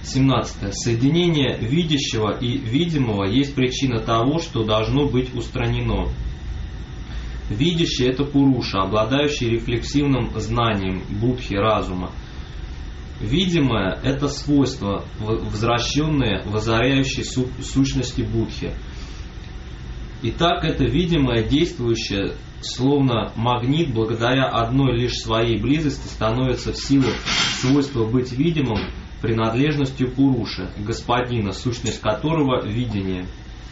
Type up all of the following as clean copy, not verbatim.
17. Соединение видящего и видимого есть причина того, что должно быть устранено. Видящий – это пуруша, обладающий рефлексивным знанием будхи разума. Видимое – это свойства, возвращенные в озаряющей сущности будхи. Итак, это видимое, действующее, словно магнит, благодаря одной лишь своей близости, становится в силу свойства быть видимым принадлежностью пуруши, господина, сущность которого – видение.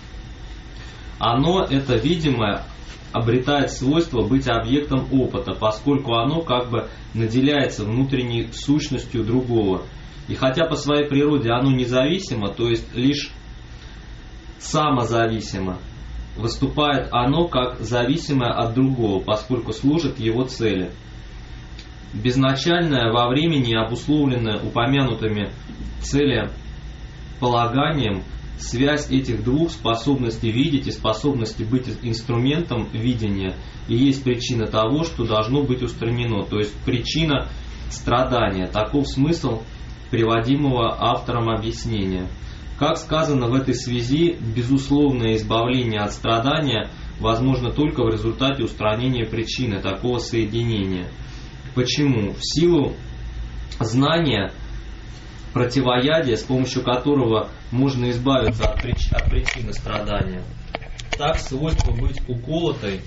Оно, это видимое, обретает свойство быть объектом опыта, поскольку оно как бы наделяется внутренней сущностью другого. И хотя по своей природе оно независимо, то есть лишь самозависимо, выступает оно как зависимое от другого, поскольку служит его цели. Безначальное во времени, обусловленное упомянутыми целеполаганием, связь этих двух, способности видеть и способности быть инструментом видения, и есть причина того, что должно быть устранено, то есть причина страдания. Таков смысл приводимого автором объяснения. Как сказано в этой связи, безусловное избавление от страдания возможно только в результате устранения причины такого соединения. Почему? В силу знания противоядия, с помощью которого можно избавиться от причины страдания. Так, свойство быть уколотой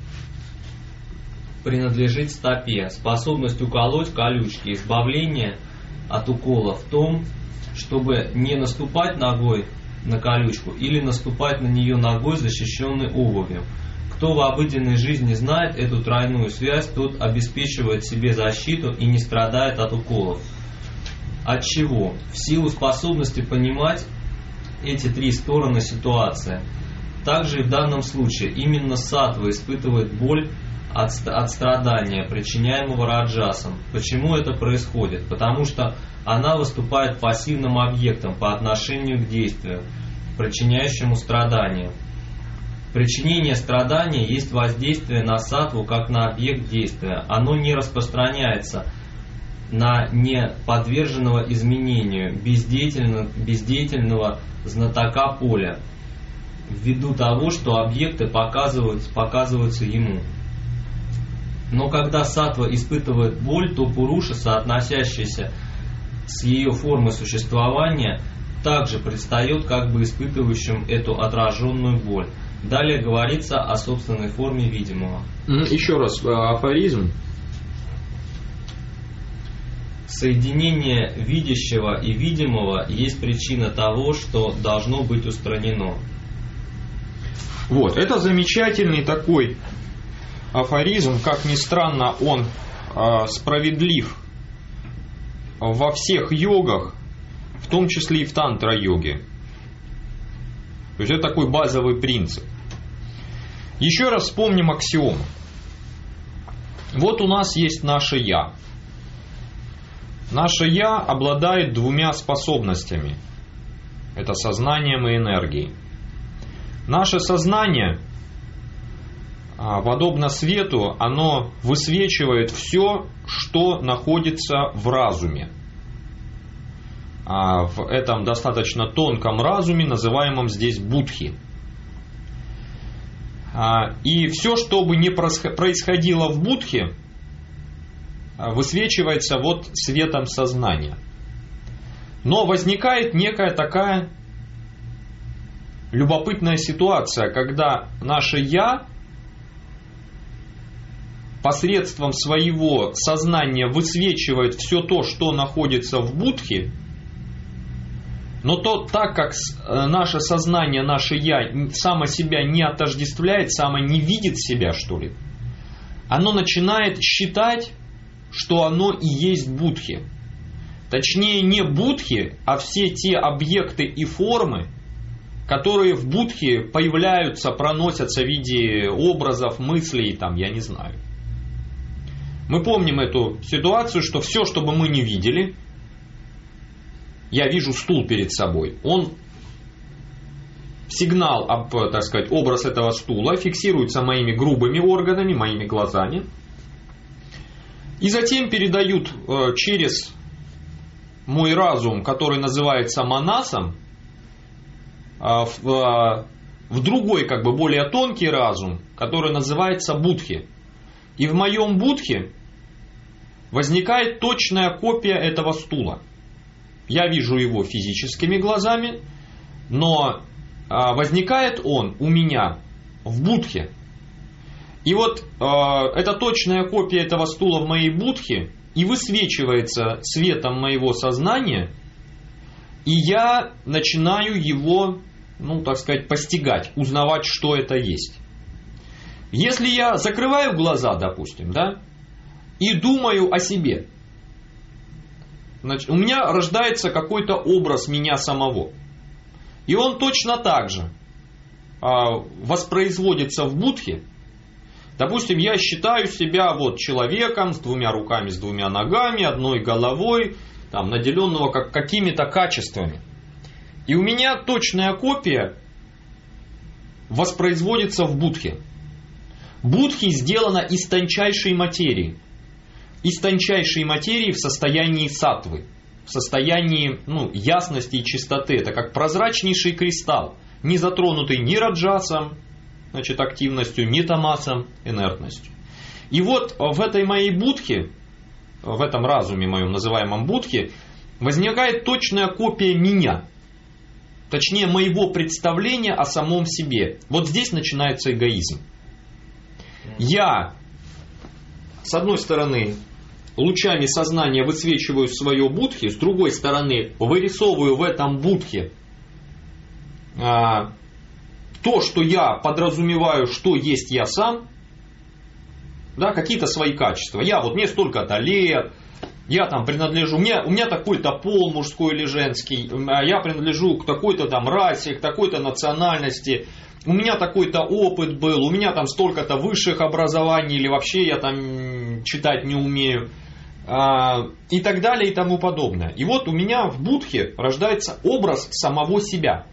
принадлежит стопе. Способность уколоть колючки, избавление от укола в том, чтобы не наступать ногой на колючку или наступать на нее ногой, защищенной обувью. Кто в обыденной жизни знает эту тройную связь, тот обеспечивает себе защиту и не страдает от уколов. От чего? В силу способности понимать эти три стороны ситуации. Также и в данном случае именно саттва испытывает боль от страдания, причиняемого раджасом. Почему это происходит? Потому что она выступает пассивным объектом по отношению к действию, причиняющему страдание. Причинение страдания есть воздействие на саттву как на объект действия. Оно не распространяется на неподверженного изменению бездеятельного знатока поля, ввиду того, что объекты показываются ему. Но когда саттва испытывает боль, то пуруша, соотносящаяся с ее формой существования, также предстает как бы испытывающим эту отраженную боль. Далее говорится о собственной форме видимого. Еще раз афоризм. Соединение видящего и видимого есть причина того, что должно быть устранено. Вот, это замечательный такой афоризм, как ни странно, он справедлив во всех йогах, в том числе и в тантра-йоге. То есть это такой базовый принцип. Еще раз вспомним аксиому. Вот у нас есть наше «я». Наше «я» обладает двумя способностями. Это сознанием и энергией. Наше сознание, подобно свету, оно высвечивает все, что находится в разуме. В этом достаточно тонком разуме, называемом здесь будхи. И все, что бы ни происходило в будхе, высвечивается вот светом сознания. Но возникает некая такая любопытная ситуация, когда наше «я» посредством своего сознания высвечивает все то, что находится в будхе, но так как наше сознание, наше «я» само себя не отождествляет, само не видит себя, что ли, оно начинает считать, что оно и есть будхи. Точнее, не будхи, а все те объекты и формы, которые в будхе появляются, проносятся в виде образов, мыслей, там, я не знаю. Мы помним эту ситуацию, что все, что бы мы не видели, я вижу стул перед собой, он, сигнал, так сказать, образ этого стула фиксируется моими грубыми органами, моими глазами, и затем передают через мой разум, который называется манасом, в другой, как бы более тонкий разум, который называется будхи. И в моем будхе возникает точная копия этого стула. Я вижу его физическими глазами, но возникает он у меня в будхе. И вот эта точная копия этого стула в моей будхе и высвечивается светом моего сознания, и я начинаю его, так сказать, постигать, узнавать, что это есть. Если я закрываю глаза, допустим, да, и думаю о себе, значит, у меня рождается какой-то образ меня самого. И он точно так же воспроизводится в будхе. Допустим, я считаю себя вот человеком с двумя руками, с двумя ногами, одной головой, там, наделенного какими-то качествами. И у меня точная копия воспроизводится в будхе. Будхи сделана из тончайшей материи. Из тончайшей материи в состоянии саттвы. В состоянии ясности и чистоты. Это как прозрачнейший кристалл, не затронутый ни раджасом, значит, активностью, ни тамасом, инертностью. И вот в этой моей будхе, в этом разуме моем, называемом будхе, возникает точная копия меня. Точнее, моего представления о самом себе. Вот здесь начинается эгоизм. Я, с одной стороны, лучами сознания высвечиваю свое будхи, с другой стороны, вырисовываю в этом будхе то, что я подразумеваю, что есть я сам, да, какие-то свои качества. Мне столько-то лет, я там принадлежу, у меня такой-то пол, мужской или женский, я принадлежу к такой-то там расе, к такой-то национальности, у меня такой-то опыт был, у меня там столько-то высших образований, или вообще я там читать не умею, и так далее и тому подобное. И вот у меня в будхе рождается образ самого себя.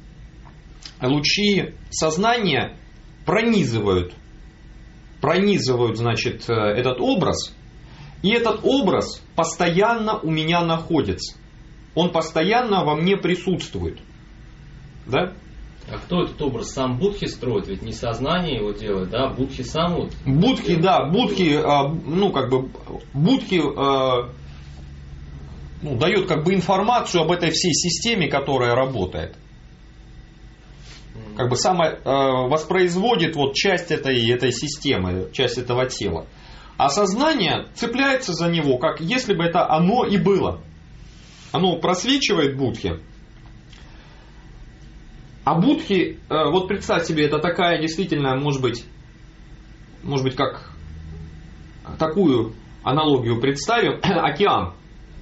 Лучи сознания пронизывают, значит, этот образ, и этот образ постоянно у меня находится. Он постоянно во мне присутствует. Да? А кто этот образ сам будхи строит? Ведь не сознание его делает, да? Будхи сам вот. Будхи, да, будхи, будхи дает как бы информацию об этой всей системе, которая работает. Как бы воспроизводит вот часть этой системы, часть этого тела. А сознание цепляется за него, как если бы это оно и было. Оно просвечивает будхи. А будхи, вот представь себе, это такая действительно, может быть, как такую аналогию представим, океан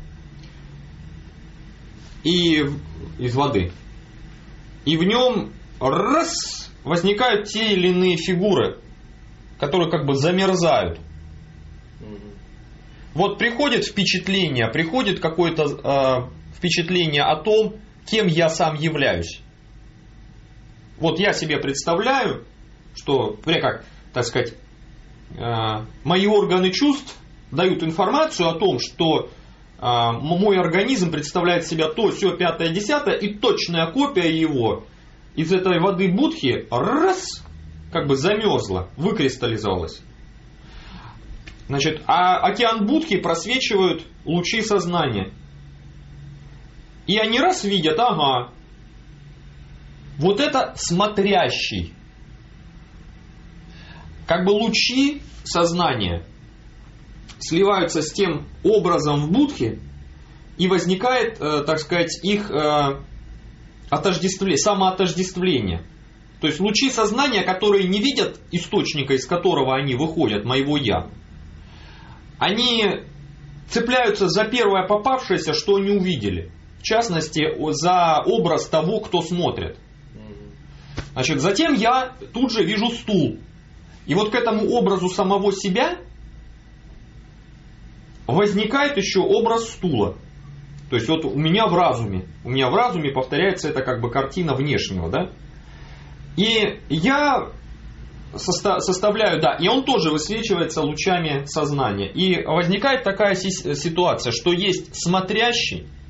и из воды. И в нем возникают те или иные фигуры, которые как бы замерзают. Вот приходит какое-то впечатление о том, кем я сам являюсь. Вот я себе представляю, что, так сказать, мои органы чувств дают информацию о том, что мой организм представляет себя то, сё, пятое, десятое, и точная копия его из этой воды будхи как бы замерзла, выкристаллизовалась. Значит, а океан будхи просвечивают лучи сознания. И они видят, вот это смотрящий. Как бы лучи сознания сливаются с тем образом в будхе, и возникает, так сказать, их самоотождествление. То есть лучи сознания, которые не видят источника, из которого они выходят, моего «я», они цепляются за первое попавшееся, что они увидели. В частности, за образ того, кто смотрит. Значит, затем я тут же вижу стул. И вот к этому образу самого себя возникает еще образ стула. То есть вот у меня в разуме повторяется эта как бы картина внешнего, да? И я составляю, да, и он тоже высвечивается лучами сознания. И возникает такая ситуация, что есть смотрящий,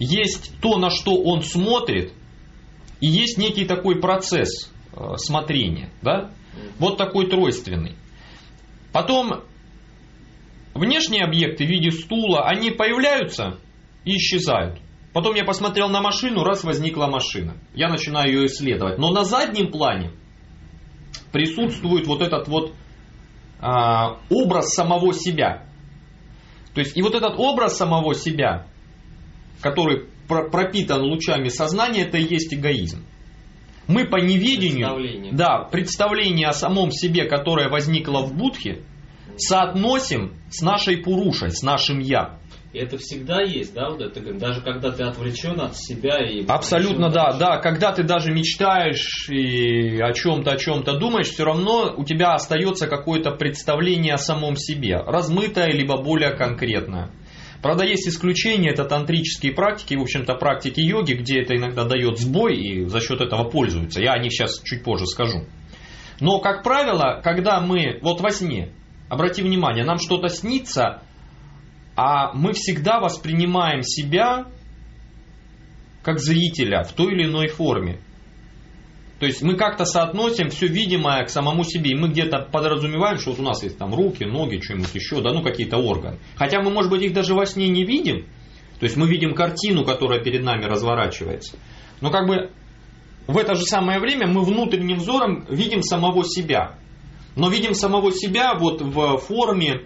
есть то, на что он смотрит, и есть некий такой процесс смотрения. Да? Вот такой тройственный. Потом внешние объекты в виде стула, они появляются и исчезают. Потом я посмотрел на машину, раз возникла машина. Я начинаю ее исследовать. Но на заднем плане присутствует вот этот вот образ самого себя. То есть и вот этот образ самого себя, который пропитан лучами сознания, это и есть эгоизм. Мы по неведению, представление о самом себе, которое возникло в будхе, соотносим с нашей пурушей, с нашим я. И это всегда есть, да, вот это, даже когда ты отвлечен от себя и... Абсолютно, да, когда ты даже мечтаешь и о чем-то думаешь, все равно у тебя остается какое-то представление о самом себе, размытое, либо более конкретное. Правда, есть исключения, это тантрические практики, в общем-то, практики йоги, где это иногда дает сбой и за счет этого пользуются. Я о них сейчас чуть позже скажу. Но, как правило, когда мы, вот во сне, обрати внимание, нам что-то снится, а мы всегда воспринимаем себя как зрителя в той или иной форме. То есть мы как-то соотносим все видимое к самому себе. И мы где-то подразумеваем, что вот у нас есть там руки, ноги, что-нибудь еще, да, ну какие-то органы. Хотя мы, может быть, их даже во сне не видим. То есть мы видим картину, которая перед нами разворачивается. Но как бы в это же самое время мы внутренним взором видим самого себя. Но видим самого себя вот в форме,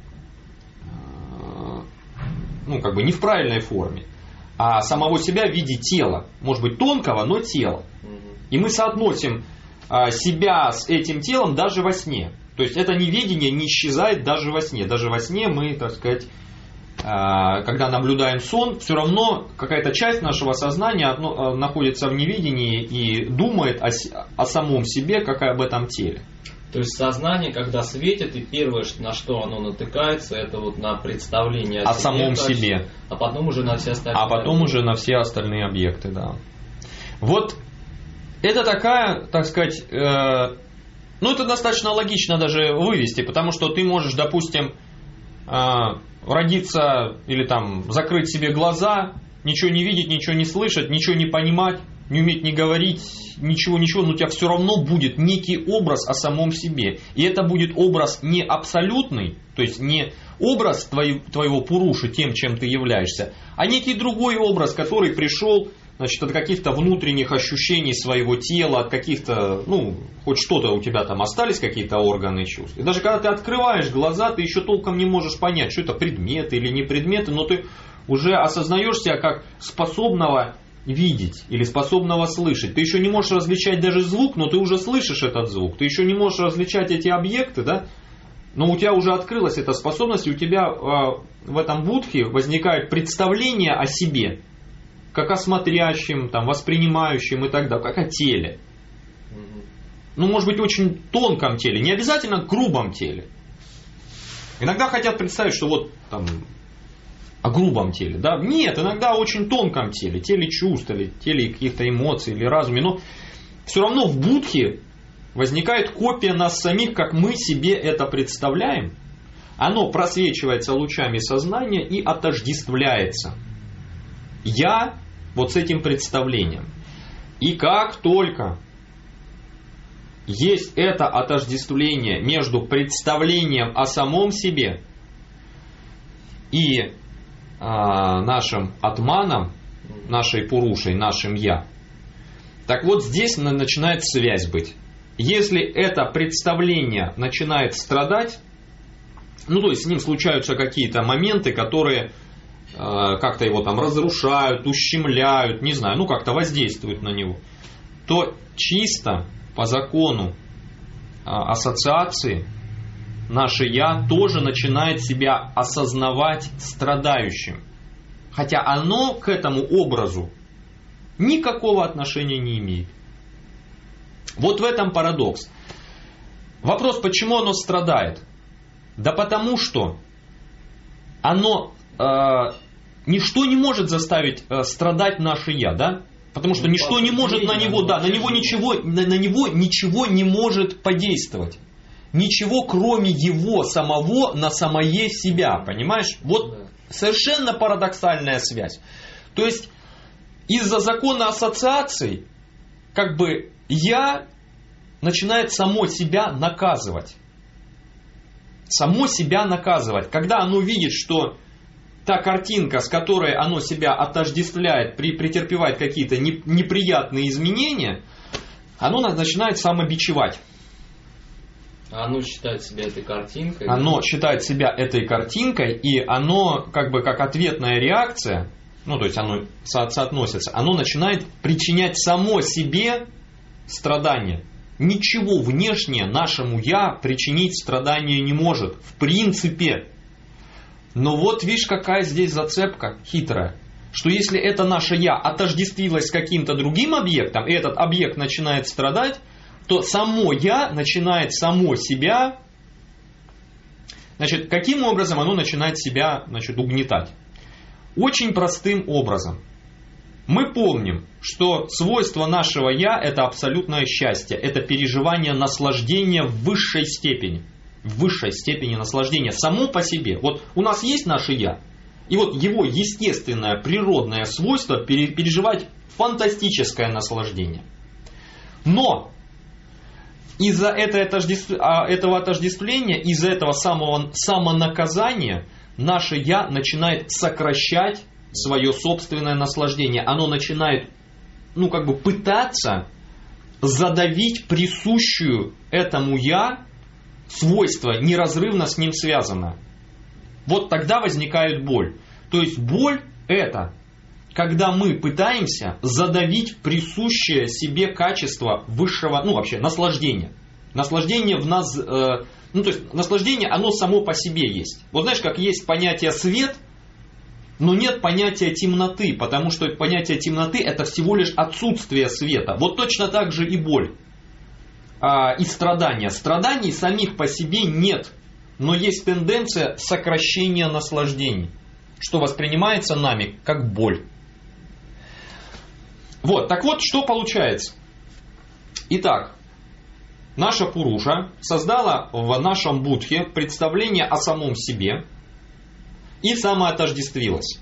ну как бы не в правильной форме, а самого себя в виде тела. Может быть тонкого, но тела. И мы соотносим себя с этим телом даже во сне. То есть это неведение не исчезает даже во сне. Даже во сне мы, так сказать, когда наблюдаем сон, все равно какая-то часть нашего сознания находится в неведении и думает о самом себе, как и об этом теле. То есть сознание, когда светит, и первое, на что оно натыкается, это вот на представление о самом себе. А потом уже на все остальные объекты. А потом уже на все остальные объекты, да. Вот это такая, так сказать, ну это достаточно логично даже вывести, потому что ты можешь, допустим, родиться или там закрыть себе глаза, ничего не видеть, ничего не слышать, ничего не понимать, не уметь не говорить, ничего, но у тебя все равно будет некий образ о самом себе. И это будет образ не абсолютный, то есть не образ твоего пуруши, тем, чем ты являешься, а некий другой образ, который пришел, значит, от каких-то внутренних ощущений своего тела, от каких-то, ну, хоть что-то у тебя там остались, какие-то органы и чувства. И даже когда ты открываешь глаза, ты еще толком не можешь понять, что это предметы или не предметы, но ты уже осознаешь себя как способного видеть или способного слышать. Ты еще не можешь различать даже звук, но ты уже слышишь этот звук. Ты еще не можешь различать эти объекты, да? Но у тебя уже открылась эта способность, и у тебя в этом будхе возникает представление о себе, как о смотрящем, там, воспринимающем и так далее, как о теле. Ну, может быть, очень тонком теле, не обязательно грубом теле. Иногда хотят представить, что вот там о грубом теле, да? Нет, иногда о очень тонком теле, теле чувств, или теле каких-то эмоций, или разуме, но все равно в будхе возникает копия нас самих, как мы себе это представляем. Оно просвечивается лучами сознания и отождествляется. Я вот с этим представлением. И как только есть это отождествление между представлением о самом себе и нашим атманом, нашей пурушей, нашим я, так вот здесь начинает связь быть. Если это представление начинает страдать, ну то есть с ним случаются какие-то моменты, которые как-то его там разрушают, ущемляют, не знаю, ну как-то воздействуют на него, то чисто по закону ассоциации наше «я» тоже начинает себя осознавать страдающим. Хотя оно к этому образу никакого отношения не имеет. Вот в этом парадокс. Вопрос, почему оно страдает? Да потому что оно, ничто не может заставить страдать наше «я», да? Потому что ничто не может на него, да, на него ничего не может подействовать. Ничего, кроме его самого, на самое себя, понимаешь? Вот совершенно парадоксальная связь. То есть из-за закона ассоциаций как бы я начинает само себя наказывать. Само себя наказывать. Когда оно видит, что та картинка, с которой оно себя отождествляет, претерпевает какие-то неприятные изменения, оно начинает самобичевать. Оно считает себя этой картинкой. Оно считает себя этой картинкой, и оно как бы как ответная реакция, ну то есть оно соотносится, оно начинает причинять само себе страдания. Ничего внешнее нашему «я» причинить страдания не может, в принципе. Но вот видишь, какая здесь зацепка хитрая. Что если это наше «я» отождествилось с каким-то другим объектом, и этот объект начинает страдать, то само «я» начинает само себя... Значит, каким образом оно начинает себя, угнетать? Очень простым образом. Мы помним, что свойство нашего «я» – это абсолютное счастье, это переживание наслаждения в высшей степени. В высшей степени наслаждения само по себе. Вот у нас есть наше «я», и вот его естественное, природное свойство переживать фантастическое наслаждение. Но из-за этого отождествления, из-за этого самонаказания наше «я» начинает сокращать свое собственное наслаждение. Оно начинает, пытаться задавить присущую этому «я» свойство, неразрывно с ним связано. Вот тогда возникает боль. То есть боль это, когда мы пытаемся задавить присущее себе качество высшего, вообще наслаждения. Наслаждение в нас, наслаждение оно само по себе есть. Вот знаешь, как есть понятие свет, но нет понятия темноты, потому что понятие темноты это всего лишь отсутствие света. Вот точно так же и боль. И страдания. Страданий самих по себе нет, но есть тенденция сокращения наслаждений, что воспринимается нами как боль. Вот, так вот, что получается? Итак, наша Пуруша создала в нашем будхе представление о самом себе и самоотождествилась.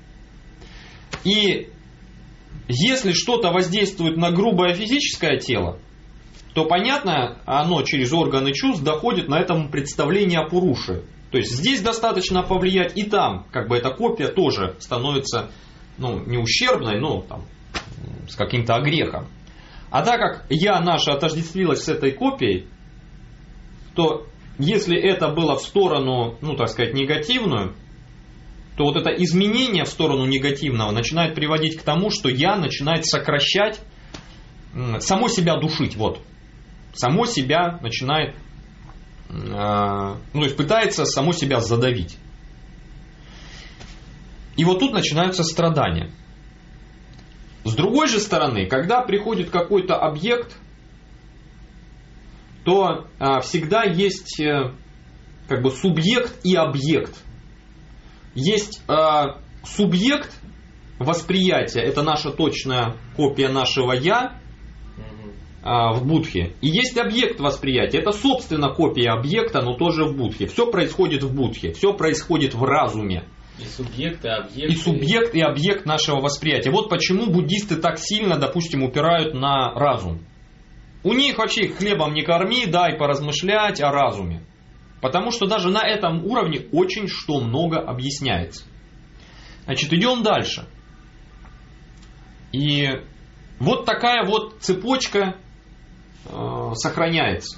И если что-то воздействует на грубое физическое тело, то, понятно, оно через органы чувств доходит на этом представление о Пуруше. То есть здесь достаточно повлиять, и там, эта копия тоже становится, не ущербной, но с каким-то огрехом. А так как я наша отождествилась с этой копией, то если это было в сторону, негативную, то вот это изменение в сторону негативного начинает приводить к тому, что я начинает сокращать, само себя душить, само себя начинает, то есть пытается само себя задавить. И вот тут начинаются страдания. С другой же стороны, когда приходит какой-то объект, то всегда есть субъект и объект. Есть субъект восприятия, это наша точная копия нашего «я» в будхе. И есть объект восприятия, это собственно копия объекта, но тоже в будхе. Все происходит в будхе, все происходит в разуме. И субъект, и объект. И субъект, и объект нашего восприятия. Вот почему буддисты так сильно, допустим, упирают на разум. У них вообще хлебом не корми, дай поразмышлять о разуме. Потому что даже на этом уровне очень много объясняется. Значит, идем дальше. И вот такая вот цепочка сохраняется.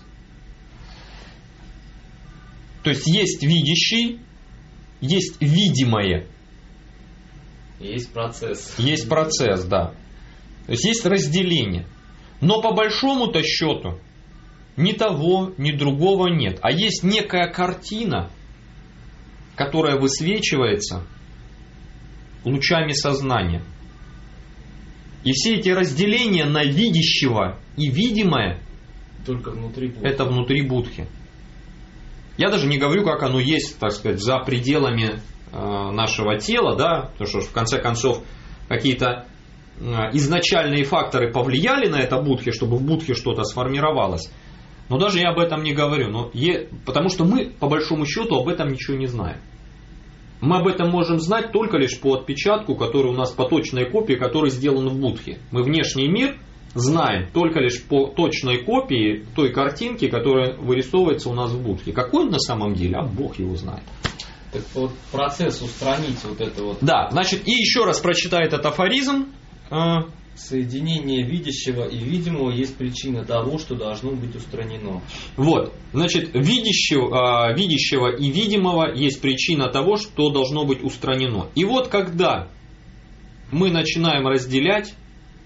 То есть есть видящий, есть видимое. Есть процесс. Есть процесс, да. То есть есть разделение. Но по большому-то счету ни того, ни другого нет. А есть некая картина, которая высвечивается лучами сознания. И все эти разделения на видящего и видимое только внутри будхи. Это внутри будхи. Я даже не говорю, как оно есть, за пределами нашего тела, да, потому что в конце концов какие-то изначальные факторы повлияли на это будхи, чтобы в будхе что-то сформировалось. Но даже я об этом не говорю, потому что мы, по большому счету, об этом ничего не знаем. мы об этом можем знать только лишь по отпечатку, который у нас по точной копии, который сделан в будхе. Мы внешний мир знаем только лишь по точной копии той картинки, которая вырисовывается у нас в будхе. Какой он на самом деле, а Бог его знает. Так вот процесс устранить вот это вот. Да, значит, и еще раз прочитай этот афоризм. Соединение видящего и видимого есть причина того, что должно быть устранено. Вот, значит, видящего и видимого есть причина того, что должно быть устранено. И вот когда мы начинаем разделять,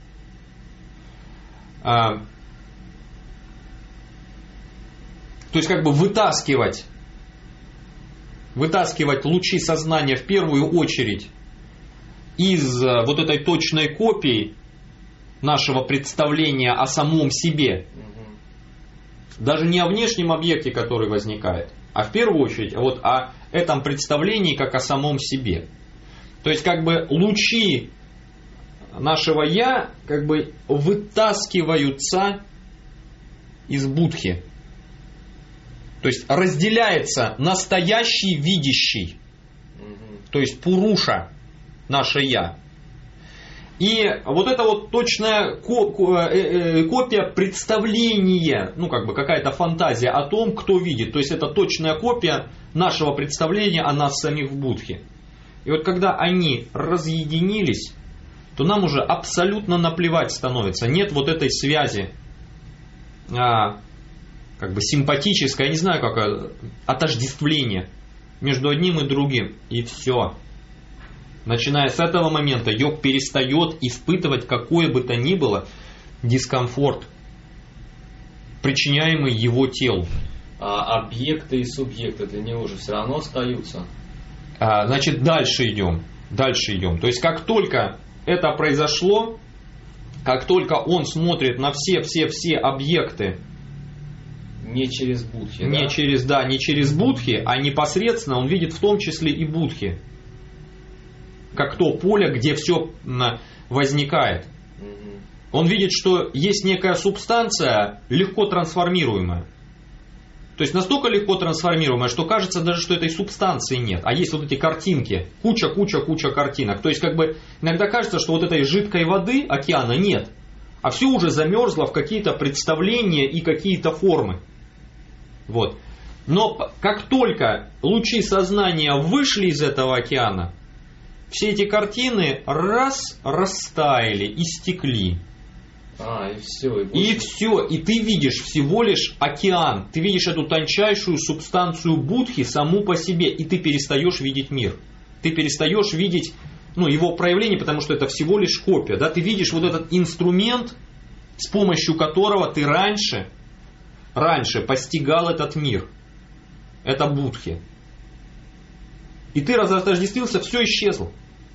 то есть как бы вытаскивать лучи сознания в первую очередь из вот этой точной копии нашего представления о самом себе, даже не о внешнем объекте, который возникает, а в первую очередь вот о этом представлении как о самом себе. То есть как бы лучи нашего «я» как бы вытаскиваются из будхи. То есть разделяется настоящий видящий, то есть пуруша, наше «я». И вот эта вот точная копия представления, ну как бы какая-то фантазия о том, кто видит. То есть это точная копия нашего представления о нас самих в будхе. И вот когда они разъединились, то нам уже абсолютно наплевать становится. Нет вот этой связи как бы симпатической, я не знаю как, отождествления между одним и другим. И все. Начиная с этого момента йог перестает испытывать какой бы то ни было дискомфорт, причиняемый его телу. А объекты и субъекты для него же все равно остаются. Значит, дальше идем. То есть как только это произошло, как только он смотрит на все объекты, не через будхи, не через будхи, а непосредственно он видит в том числе и будхи. Как то поле, где все возникает. Он видит, что есть некая субстанция, легко трансформируемая. То есть настолько легко трансформируемая, что кажется даже, что этой субстанции нет. А есть вот эти картинки, куча картинок. То есть как бы иногда кажется, что вот этой жидкой воды, океана, нет. А все уже замерзло в какие-то представления и какие-то формы. Вот. Но как только лучи сознания вышли из этого океана, все эти картины растаяли, истекли. И все. И ты видишь всего лишь океан. Ты видишь эту тончайшую субстанцию будхи саму по себе. И ты перестаешь видеть мир. Ты перестаешь видеть его проявление, потому что это всего лишь копия. Да? Ты видишь вот этот инструмент, с помощью которого ты раньше постигал этот мир. Это будхи. И ты разотождествился, все исчезло.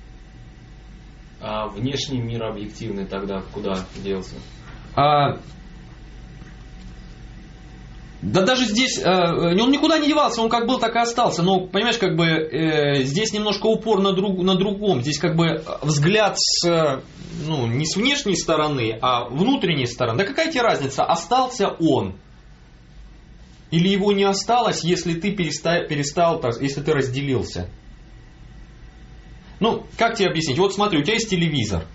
А внешний мир объективный тогда куда делся? Да даже здесь он никуда не девался, он как был, так и остался. Но, понимаешь, как бы здесь немножко упор на другом. Здесь как бы взгляд не с внешней стороны, а внутренней стороны. Да какая тебе разница, остался он? Или его не осталось, если ты перестал, если ты разделился? Как тебе объяснить? Вот смотри, у тебя есть телевизор.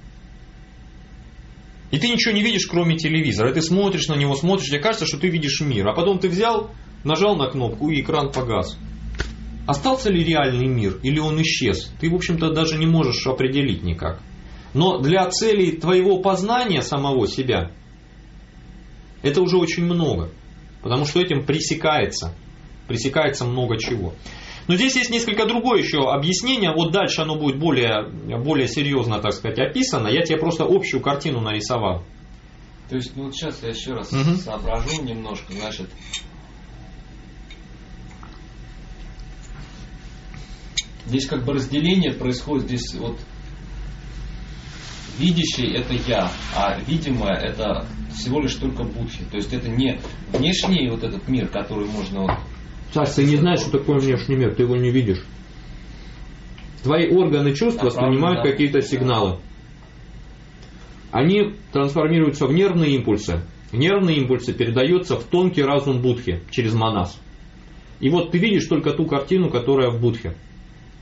И ты ничего не видишь, кроме телевизора. И ты смотришь на него, тебе кажется, что ты видишь мир. А потом ты взял, нажал на кнопку, и экран погас. Остался ли реальный мир, или он исчез? Ты, в общем-то, даже не можешь определить никак. Но для целей твоего познания самого себя, это уже очень много. Потому что этим пресекается много чего. Но здесь есть несколько другое еще объяснение. Вот дальше оно будет более серьезно, так сказать, описано. Я тебе просто общую картину нарисовал. То есть, вот сейчас я еще раз соображу немножко. Значит, здесь как бы разделение происходит. Здесь вот видящий это я, а видимое это всего лишь только будхи. То есть это не внешний вот этот мир, который можно... Саш, ты не знаешь, что такое внешний мир, ты его не видишь. Твои органы чувств воспринимают какие-то сигналы. Они трансформируются в нервные импульсы. Нервные импульсы передаются в тонкий разум будхи через манас. И вот ты видишь только ту картину, которая в будхе.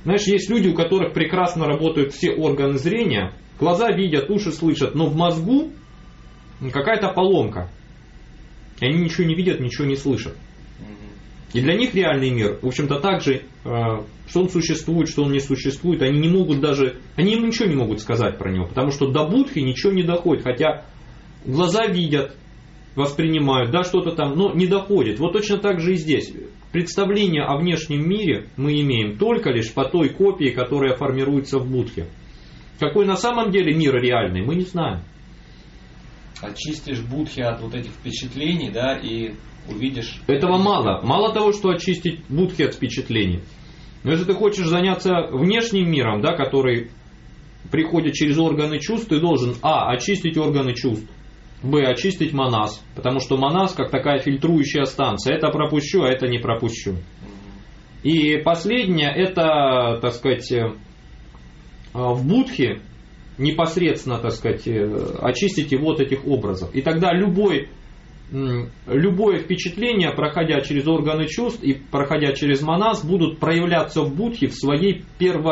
Знаешь, есть люди, у которых прекрасно работают все органы зрения, глаза видят, уши слышат, но в мозгу какая-то поломка. И они ничего не видят, ничего не слышат. И для них реальный мир, в общем-то, так же, что он существует, что он не существует, они не могут даже, они им ничего не могут сказать про него, потому что до будхи ничего не доходит, хотя глаза видят, воспринимают, да, что-то там, но не доходит. Вот точно так же и здесь. Представление о внешнем мире мы имеем только лишь по той копии, которая формируется в будхе. Какой на самом деле мир реальный, мы не знаем. Очистишь будхи от вот этих впечатлений, да, и увидишь... Этого мало. Мало того, что очистить будхи от впечатлений. Но если ты хочешь заняться внешним миром, да, который приходит через органы чувств, ты должен очистить органы чувств, очистить манас, потому что манас как такая фильтрующая станция. Это пропущу, а это не пропущу. И последнее, это, так сказать, в будхе непосредственно, так сказать, очистить его от этих образов. И тогда любое впечатление, проходя через органы чувств и проходя через манас, будут проявляться в будхе в своей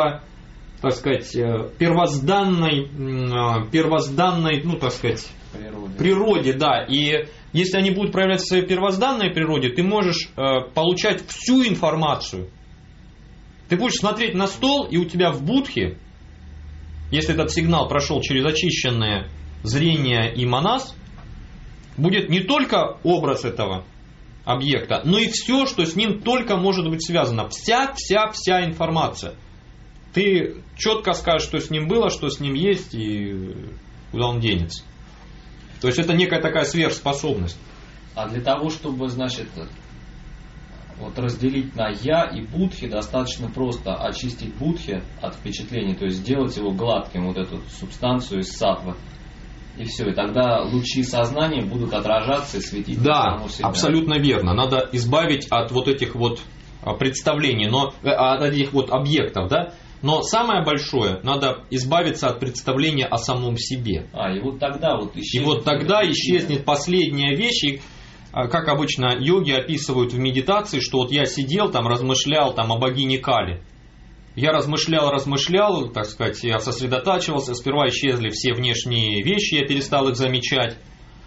первозданной, ну, так сказать, природе, да. И если они будут проявляться в своей первозданной природе, ты можешь получать всю информацию. Ты будешь смотреть на стол, и у тебя в будхе, если этот сигнал прошел через очищенное зрение и манас, будет не только образ этого объекта, но и все, что с ним только может быть связано. Вся информация. Ты четко скажешь, что с ним было, что с ним есть и куда он денется. То есть это некая такая сверхспособность. А для того, чтобы, значит, вот разделить на я и будхи, достаточно просто очистить будхи от впечатлений, то есть сделать его гладким, вот эту субстанцию из саттвы. И все, и тогда лучи сознания будут отражаться и светить на саму себя. Да, абсолютно верно. Надо избавить от вот этих вот представлений, от этих вот объектов, да. Но самое большое, надо избавиться от представления о самом себе. И вот тогда исчезнет последняя вещь. И, как обычно йоги описывают в медитации, что вот я сидел там, размышлял там о богине Кали. Я размышлял, так сказать, я сосредотачивался. Сперва исчезли все внешние вещи, я перестал их замечать.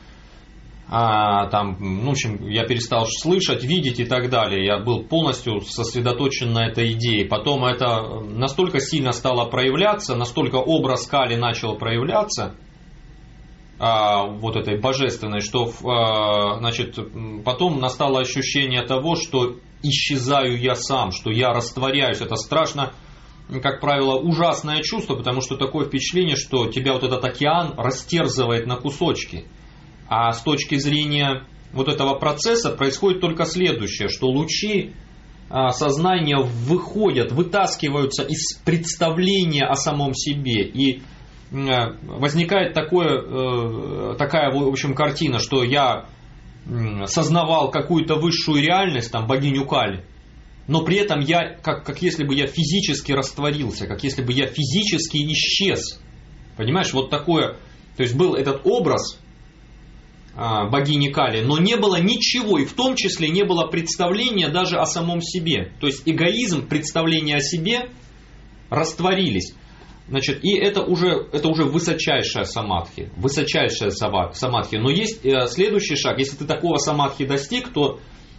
В общем, я перестал слышать, видеть и так далее. Я был полностью сосредоточен на этой идее. Потом это настолько сильно стало проявляться, настолько образ Кали начал проявляться, вот этой божественной, что, значит, потом настало ощущение того, что исчезаю я сам, что я растворяюсь. Это страшно, как правило, ужасное чувство, потому что такое впечатление, что тебя вот этот океан растерзывает на кусочки. А с точки зрения вот этого процесса происходит только следующее, что лучи сознания вытаскиваются из представления о самом себе. И возникает такая, в общем, картина, что я сознавал какую-то высшую реальность, там, богиню Кали, но при этом я, как если бы я физически растворился, как если бы я физически исчез. Понимаешь, вот такое, то есть был этот образ богини Кали, но не было ничего, и в том числе не было представления даже о самом себе. То есть эгоизм, представление о себе растворились. Значит, и это уже высочайшая самадхи. Но есть следующий шаг. Если ты такого самадхи достиг, то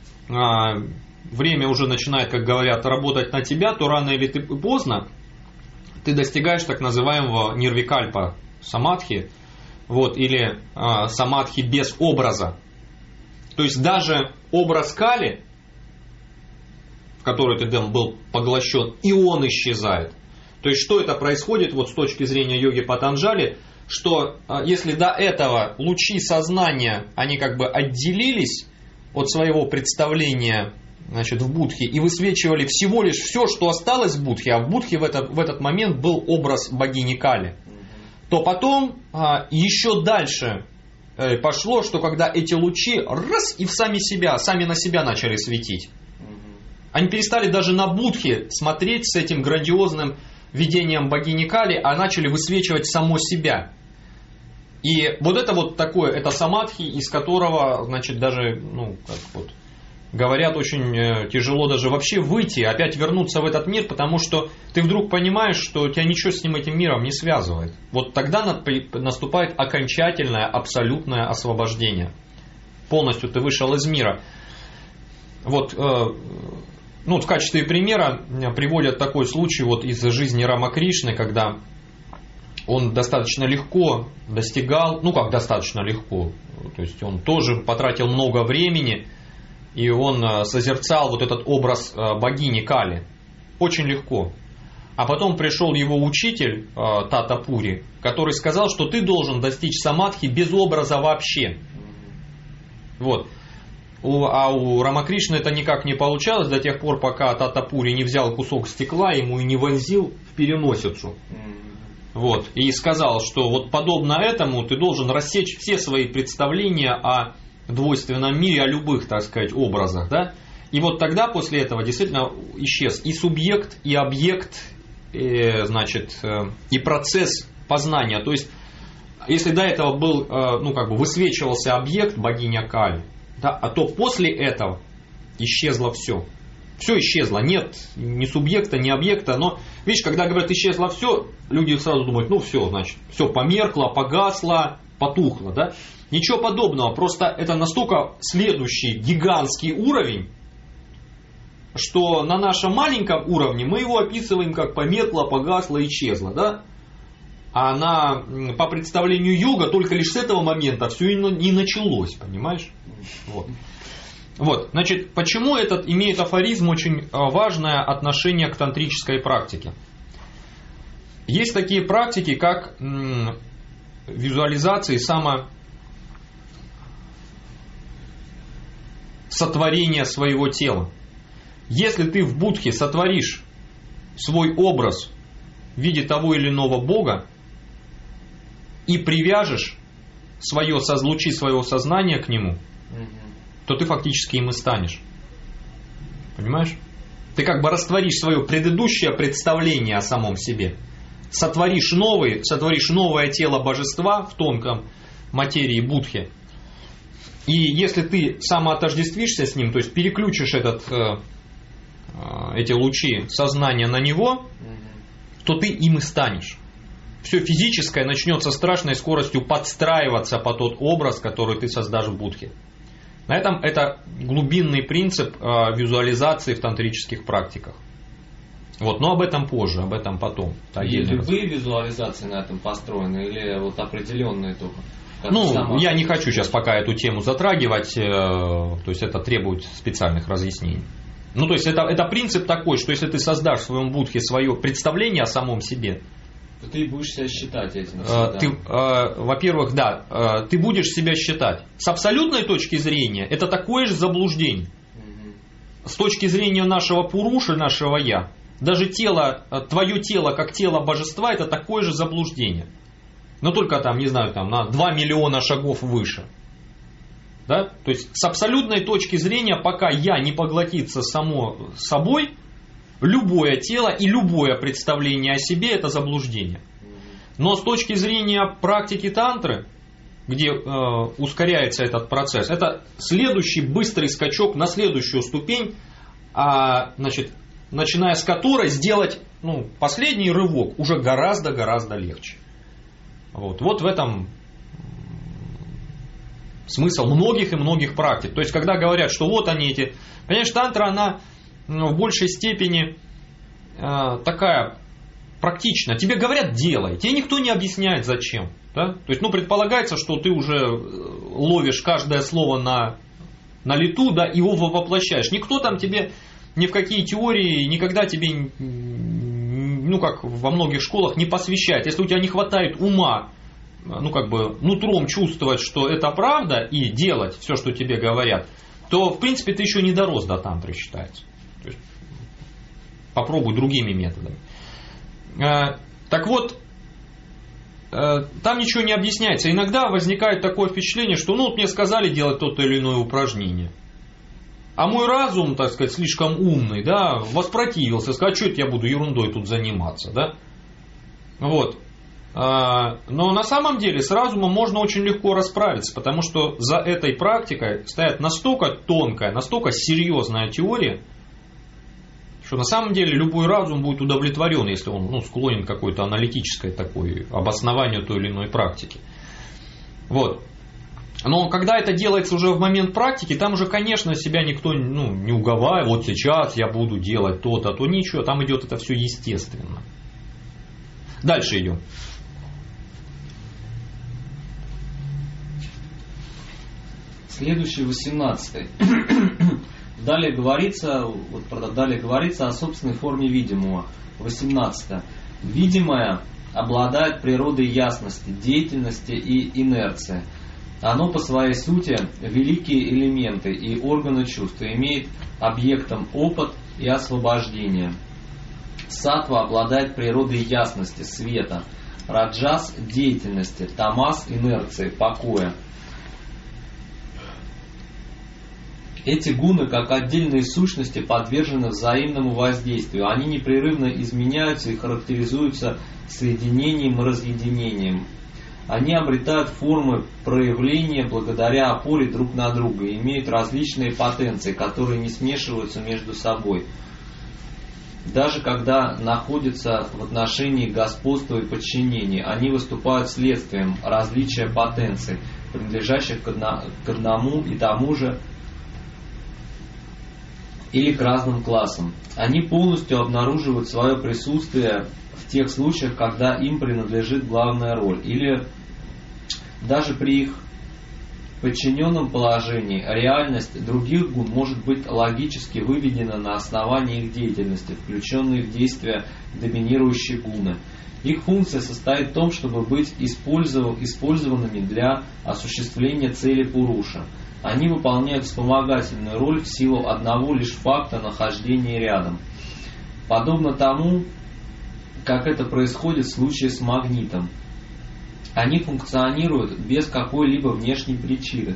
время уже начинает, как говорят, работать на тебя, то рано или поздно ты достигаешь так называемого нирвикальпа самадхи, вот, или самадхи без образа. То есть даже образ Кали, в который ты был поглощен, и он исчезает. То есть что это происходит вот с точки зрения йоги Патанджали, что если до этого лучи сознания, они как бы отделились от своего представления, значит, в будхе и высвечивали всего лишь все, что осталось в будхе, а в будхе в этот момент был образ богини Кали, то потом еще дальше пошло, что когда эти лучи раз и сами на себя начали светить. Они перестали даже на будхе смотреть с этим грандиозным видением богини Кали, а начали высвечивать само себя. И вот это вот такое, это самадхи, из которого, значит, даже, говорят, очень тяжело даже вообще выйти, опять вернуться в этот мир, потому что ты вдруг понимаешь, что тебя ничего с ним, этим миром, не связывает. Вот тогда наступает окончательное, абсолютное освобождение. Полностью ты вышел из мира. Вот, ну, в качестве примера приводят такой случай вот из жизни Рамакришны, когда он достаточно легко достигал, ну как достаточно легко, то есть он тоже потратил много времени, и он созерцал вот этот образ богини Кали очень легко. А потом пришел его учитель Тата Пури, который сказал, что ты должен достичь самадхи без образа вообще. Вот. А у Рамакришны это никак не получалось до тех пор, пока Тата Пури не взял кусок стекла, ему и не вонзил в переносицу. Вот. И сказал, что вот подобно этому ты должен рассечь все свои представления о двойственном мире, о любых, так сказать, образах. Да? И вот тогда после этого действительно исчез и субъект, и объект, значит, и процесс познания. То есть, если до этого был, ну, как бы высвечивался объект, богиня Кали, да, а то после этого исчезло все. Все исчезло, нет ни субъекта, ни объекта, но, видишь, когда говорят исчезло все, люди сразу думают, ну все, значит, все померкло, погасло, потухло, да? Ничего подобного, просто это настолько следующий гигантский уровень, что на нашем маленьком уровне мы его описываем как померкло, погасло, исчезло, да? А по представлению йога только лишь с этого момента все и началось, понимаешь? Вот. Вот, значит, почему этот имеет афоризм очень важное отношение к тантрической практике? Есть такие практики, как визуализации, сотворение своего тела. Если ты в будхе сотворишь свой образ в виде того или иного бога и привяжешь лучи своего сознания к нему, то ты фактически им и станешь. Понимаешь? Ты как бы растворишь свое предыдущее представление о самом себе. Сотворишь новое тело божества в тонком материи будхи. И если ты самоотождествишься с ним, то есть переключишь эти лучи сознания на него, то ты им и станешь. Все физическое начнет со страшной скоростью подстраиваться под тот образ, который ты создашь в будхе. На этом это глубинный принцип визуализации в тантрических практиках. Вот, но об этом позже, об этом потом. Любые визуализации на этом построены или вот определенные только? Ну, я не хочу сейчас пока эту тему затрагивать, то есть это требует специальных разъяснений. Ну, то есть это принцип такой, что если ты создашь в своем будхе свое представление о самом себе, то ты будешь себя считать этим. Во-первых, да, ты будешь себя считать. С абсолютной точки зрения это такое же заблуждение. С точки зрения нашего пуруши, нашего я, даже твое тело как тело божества, это такое же заблуждение. Но только там, не знаю, там на 2 миллиона шагов выше. Да? То есть с абсолютной точки зрения, пока я не поглотится само собой, любое тело и любое представление о себе это заблуждение. Но с точки зрения практики тантры, где ускоряется этот процесс, это следующий быстрый скачок на следующую ступень, значит, начиная с которой сделать последний рывок уже гораздо-гораздо легче. Вот в этом смысл многих и многих практик. То есть, когда говорят, что вот они эти... Понимаешь, тантра, она в большей степени такая практичная. Тебе говорят, делай. Тебе никто не объясняет, зачем. Да? То есть, предполагается, что ты уже ловишь каждое слово на лету, да, и его воплощаешь. Никто там тебе ни в какие теории никогда тебе, как во многих школах, не посвящает. Если у тебя не хватает ума, нутром чувствовать, что это правда, и делать все, что тебе говорят, то, в принципе, ты еще не дорос до тантры, считается. То есть, попробуй другими методами. Так вот, там ничего не объясняется. Иногда возникает такое впечатление, что мне сказали делать то-то или иное упражнение. А мой разум, так сказать, слишком умный, да, воспротивился, сказал, что это я буду ерундой тут заниматься, да. Вот. Но на самом деле с разумом можно очень легко расправиться, потому что за этой практикой стоит настолько тонкая, настолько серьезная теория, что на самом деле любой разум будет удовлетворен, если он склонен к какой-то аналитической такой обоснованию той или иной практики. Вот. Но когда это делается уже в момент практики, там уже, конечно, себя никто не уговаривает, вот сейчас я буду делать то-то, то ничего, там идет это все естественно. Дальше идем. Следующий 18. Далее говорится о собственной форме видимого. 18. Видимое обладает природой ясности, деятельности и инерции. Оно по своей сути великие элементы и органы чувств, имеет объектом опыт и освобождение. Саттва обладает природой ясности, света. Раджас – деятельности, тамас – инерции, покоя. Эти гуны, как отдельные сущности, подвержены взаимному воздействию. Они непрерывно изменяются и характеризуются соединением и разъединением. Они обретают формы проявления благодаря опоре друг на друга и имеют различные потенции, которые не смешиваются между собой. Даже когда находятся в отношении господства и подчинения, они выступают следствием различия потенций, принадлежащих к одному и тому же или к разным классам. Они полностью обнаруживают свое присутствие в тех случаях, когда им принадлежит главная роль, или даже при их подчиненном положении реальность других гун может быть логически выведена на основании их деятельности, включенной в действие доминирующей гуны. Их функция состоит в том, чтобы быть использованными для осуществления цели Пуруша. Они выполняют вспомогательную роль в силу одного лишь факта нахождения рядом. Подобно тому, как это происходит в случае с магнитом. Они функционируют без какой-либо внешней причины.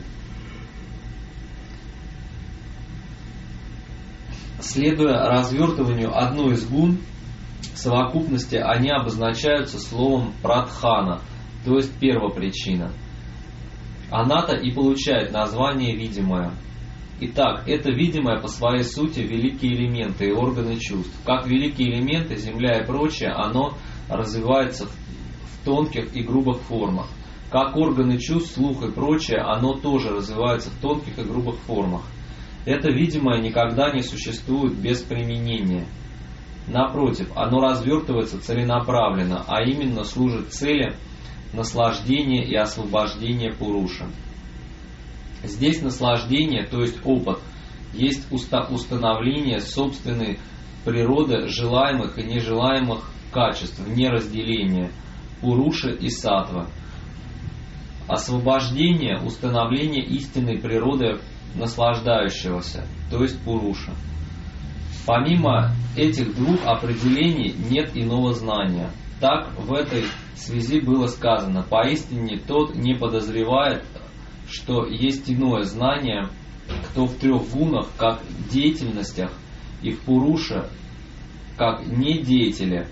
Следуя развертыванию одной из гун, в совокупности они обозначаются словом прадхана, то есть первопричина. Она-то и получает название видимое. Итак, это видимое по своей сути великие элементы и органы чувств. Как великие элементы, земля и прочее, оно развивается в тонких и грубых формах. Как органы чувств, слух и прочее, оно тоже развивается в тонких и грубых формах. Это видимое никогда не существует без применения. Напротив, оно развертывается целенаправленно, а именно служит цели наслаждения и освобождения Пуруша. Здесь наслаждение, то есть опыт, есть установление собственной природы желаемых и нежелаемых качеств, вне разделения Пуруши и Саттвы. Освобождение, установление истинной природы наслаждающегося, то есть Пуруша. Помимо этих двух определений нет иного знания. Так в этой связи было сказано: поистине тот не подозревает, что есть иное знание, кто в трех гунах, как деятельностях, и в Пуруше, как недеятеле,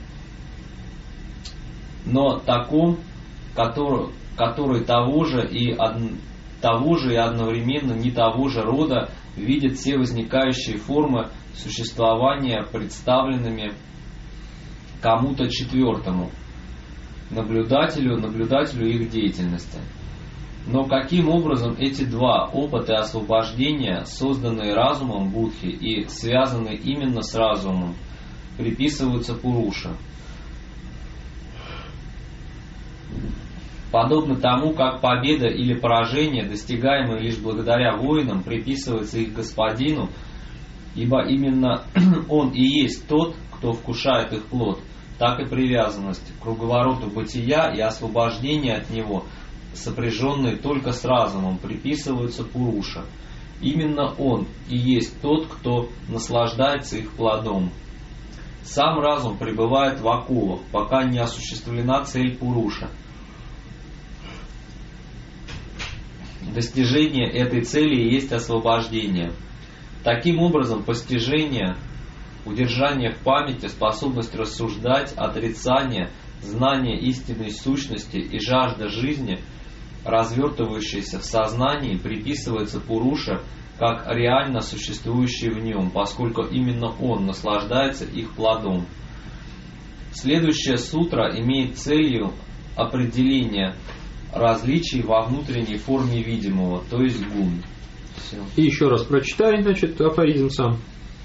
но таком, который того же и одновременно не того же рода видит все возникающие формы существования представленными кому-то четвертому, наблюдателю их деятельности. Но каким образом эти два опыта освобождения, созданные разумом Будхи и связанные именно с разумом, приписываются Пуруше? Подобно тому, как победа или поражение, достигаемые лишь благодаря воинам, приписывается их господину, ибо именно он и есть тот, кто вкушает их плод, так и привязанность к круговороту бытия и освобождение от него, сопряженные только с разумом, приписываются Пуруша. Именно он и есть тот, кто наслаждается их плодом. Сам разум пребывает в оковах, пока не осуществлена цель Пуруша. Достижение этой цели и есть освобождение. Таким образом, постижение, удержание в памяти, способность рассуждать, отрицание, знание истинной сущности и жажда жизни, развертывающаяся в сознании, приписывается Пуруша как реально существующий в нем, поскольку именно он наслаждается их плодом. Следующая сутра имеет целью определение различий во внутренней форме видимого, то есть гун. Все. И еще раз прочитай, значит, афоризм сам.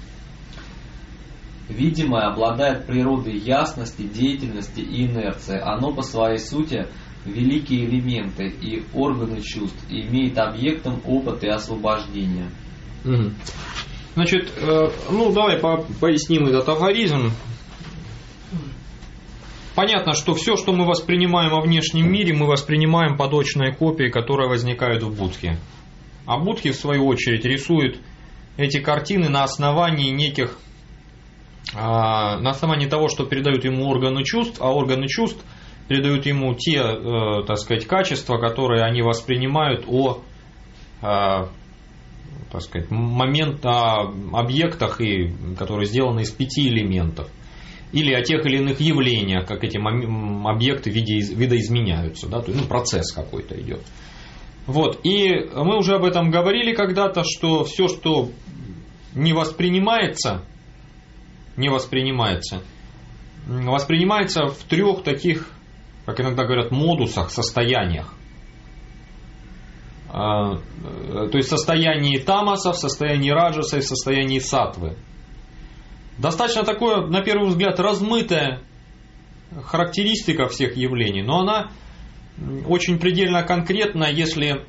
Видимое обладает природой ясности, деятельности и инерции. Оно по своей сути великие элементы и органы чувств и имеет объектом опыт и освобождение. Угу. Значит, давай поясним этот афоризм. Понятно, что все, что мы воспринимаем во внешнем мире, мы воспринимаем по точной копии, которая возникает в будхе. А будхи, в свою очередь, рисует эти картины на основании на основании того, что передают ему органы чувств, а органы чувств передают ему те, так сказать, качества, которые они воспринимают так сказать, объектах, которые сделаны из 5 элементов. Или о тех или иных явлениях, как эти объекты видоизменяются, да, то есть, процесс какой-то идет. Вот. И мы уже об этом говорили когда-то, что все, что не воспринимается в 3 таких, как иногда говорят, модусах, состояниях. То есть в состоянии тамаса, в состоянии раджаса и в состоянии саттвы. Достаточно такое, на первый взгляд, размытая характеристика всех явлений, но она очень предельно конкретна, если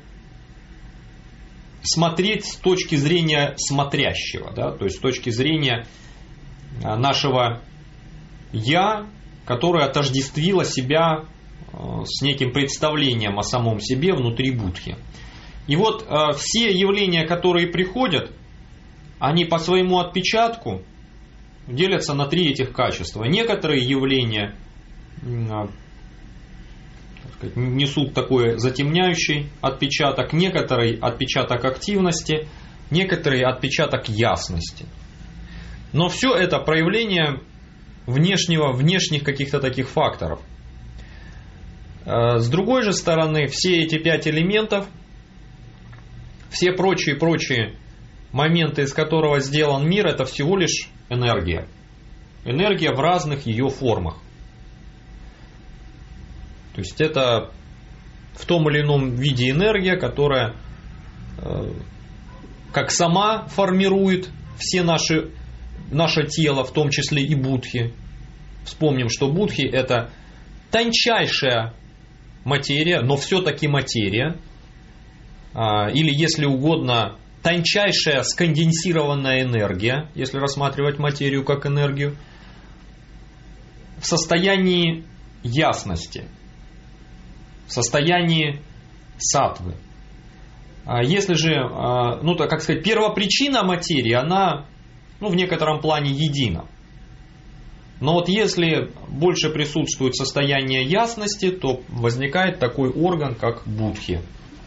смотреть с точки зрения смотрящего, да, то есть с точки зрения нашего «я», которое отождествило себя с неким представлением о самом себе внутри будхи. И вот все явления, которые приходят, они по своему отпечатку делятся на 3 этих качества. Некоторые явления несут такой затемняющий отпечаток, некоторый отпечаток активности, некоторый отпечаток ясности. Но все это проявление внешних каких-то таких факторов. С другой же стороны, все эти 5 элементов, все прочие моменты, из которого сделан мир, это всего лишь энергия. Энергия в разных ее формах. То есть это в том или ином виде энергия, которая как сама формирует все наше тело, в том числе и будхи. Вспомним, что будхи это тончайшая материя, но все-таки материя. Или, если угодно, тончайшая сконденсированная энергия, если рассматривать материю как энергию, в состоянии ясности, в состоянии саттвы. Если же, как сказать, первопричина материи, она в некотором плане едина. Но вот если больше присутствует состояние ясности, то возникает такой орган, как будхи.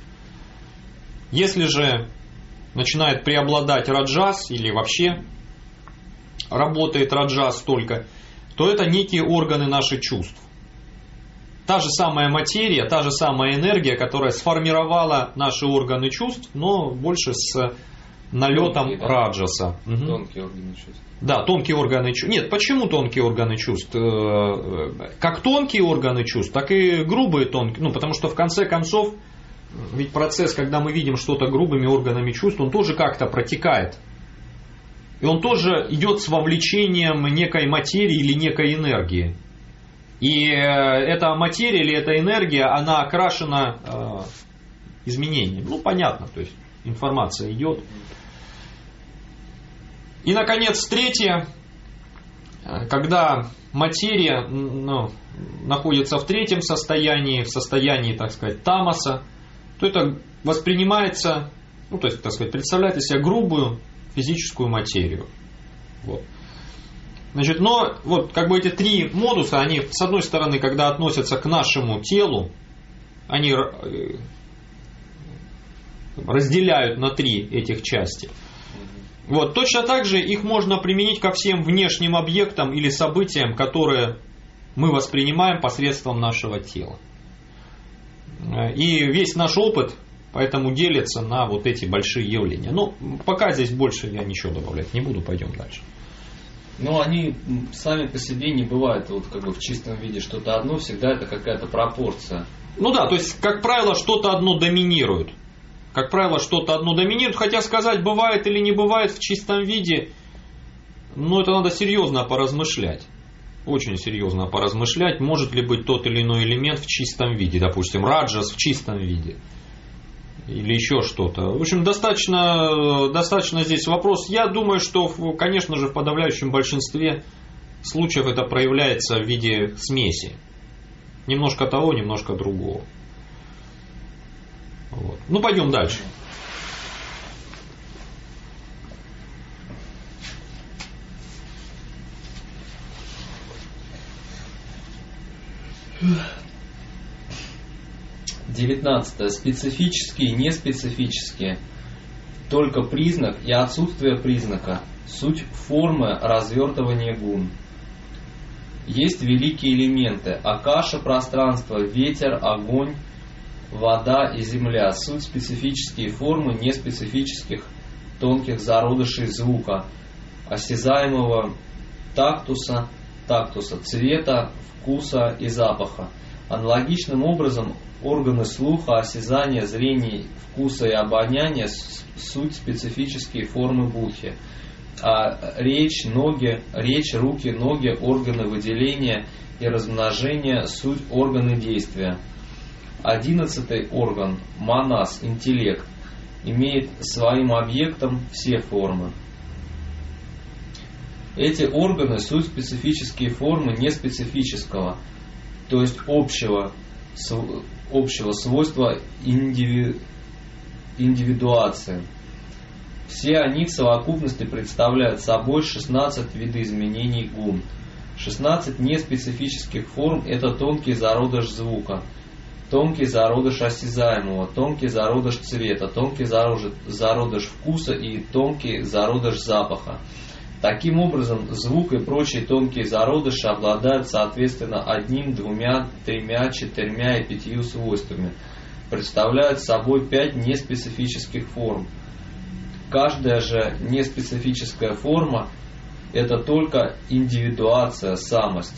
Если же начинает преобладать раджас или вообще работает раджас только, то это некие органы наших чувств. Та же самая материя, та же самая энергия, которая сформировала наши органы чувств, но больше с налетом тонкие, раджаса. Тонкие органы чувств. Да, тонкие органы чувств. Нет, почему тонкие органы чувств? Как тонкие органы чувств, так и грубые тонкие. Потому что в конце концов, ведь процесс, когда мы видим что-то грубыми органами чувств, он тоже как-то протекает. И он тоже идет с вовлечением некой материи или некой энергии. И эта материя или эта энергия, она окрашена изменением. Понятно, то есть информация идет. И, наконец, третье, когда материя находится в третьем состоянии, в состоянии, так сказать, тамаса, то это воспринимается, то есть, так сказать, представляет из себя грубую физическую материю. Вот. Значит, но вот как бы эти 3 модуса, они с одной стороны, когда относятся к нашему телу, они разделяют на 3 этих части. Вот, точно так же их можно применить ко всем внешним объектам или событиям, которые мы воспринимаем посредством нашего тела. И весь наш опыт поэтому делится на вот эти большие явления. Но пока здесь больше я ничего добавлять не буду, пойдем дальше. Но они сами по себе не бывают вот как бы в чистом виде что-то одно, всегда это какая-то пропорция. Ну да, то есть, как правило, что-то одно доминирует. Как правило, что-то одно доминирует, хотя сказать, бывает или не бывает в чистом виде, ну это надо серьезно поразмышлять. Очень серьезно поразмышлять, может ли быть тот или иной элемент в чистом виде. Допустим, раджас в чистом виде. Или еще что-то. В общем, достаточно здесь вопрос. Я думаю, что, конечно же, в подавляющем большинстве случаев это проявляется в виде смеси. Немножко того, немножко другого. Вот. Ну, пойдем дальше. Девятнадцатое. Специфические и неспецифические. Только признак и отсутствие признака. Суть формы развертывания гун. Есть великие элементы. Акаша, пространство, ветер, огонь, вода и земля. Суть специфические формы неспецифических тонких зародышей звука, осязаемого тактуса, цвета, вкуса и запаха. Аналогичным образом органы слуха, осязания, зрения, вкуса и обоняния – суть специфические формы будхи. А речь, руки, ноги, органы выделения и размножения – суть органы действия. 11-й орган – манас, интеллект, имеет своим объектом все формы. Эти органы – суть специфические формы неспецифического, то есть общего свойства индивидуации. Все они в совокупности представляют собой 16 видоизменений гун. 16 неспецифических форм – это тонкий зародыш звука, тонкий зародыш осязаемого, тонкий зародыш цвета, тонкий зародыш вкуса и тонкий зародыш запаха. Таким образом, звук и прочие тонкие зародыши обладают соответственно 1, 2, 3, 4 и 5 свойствами, представляют собой 5 неспецифических форм. Каждая же неспецифическая форма – это только индивидуация, самость.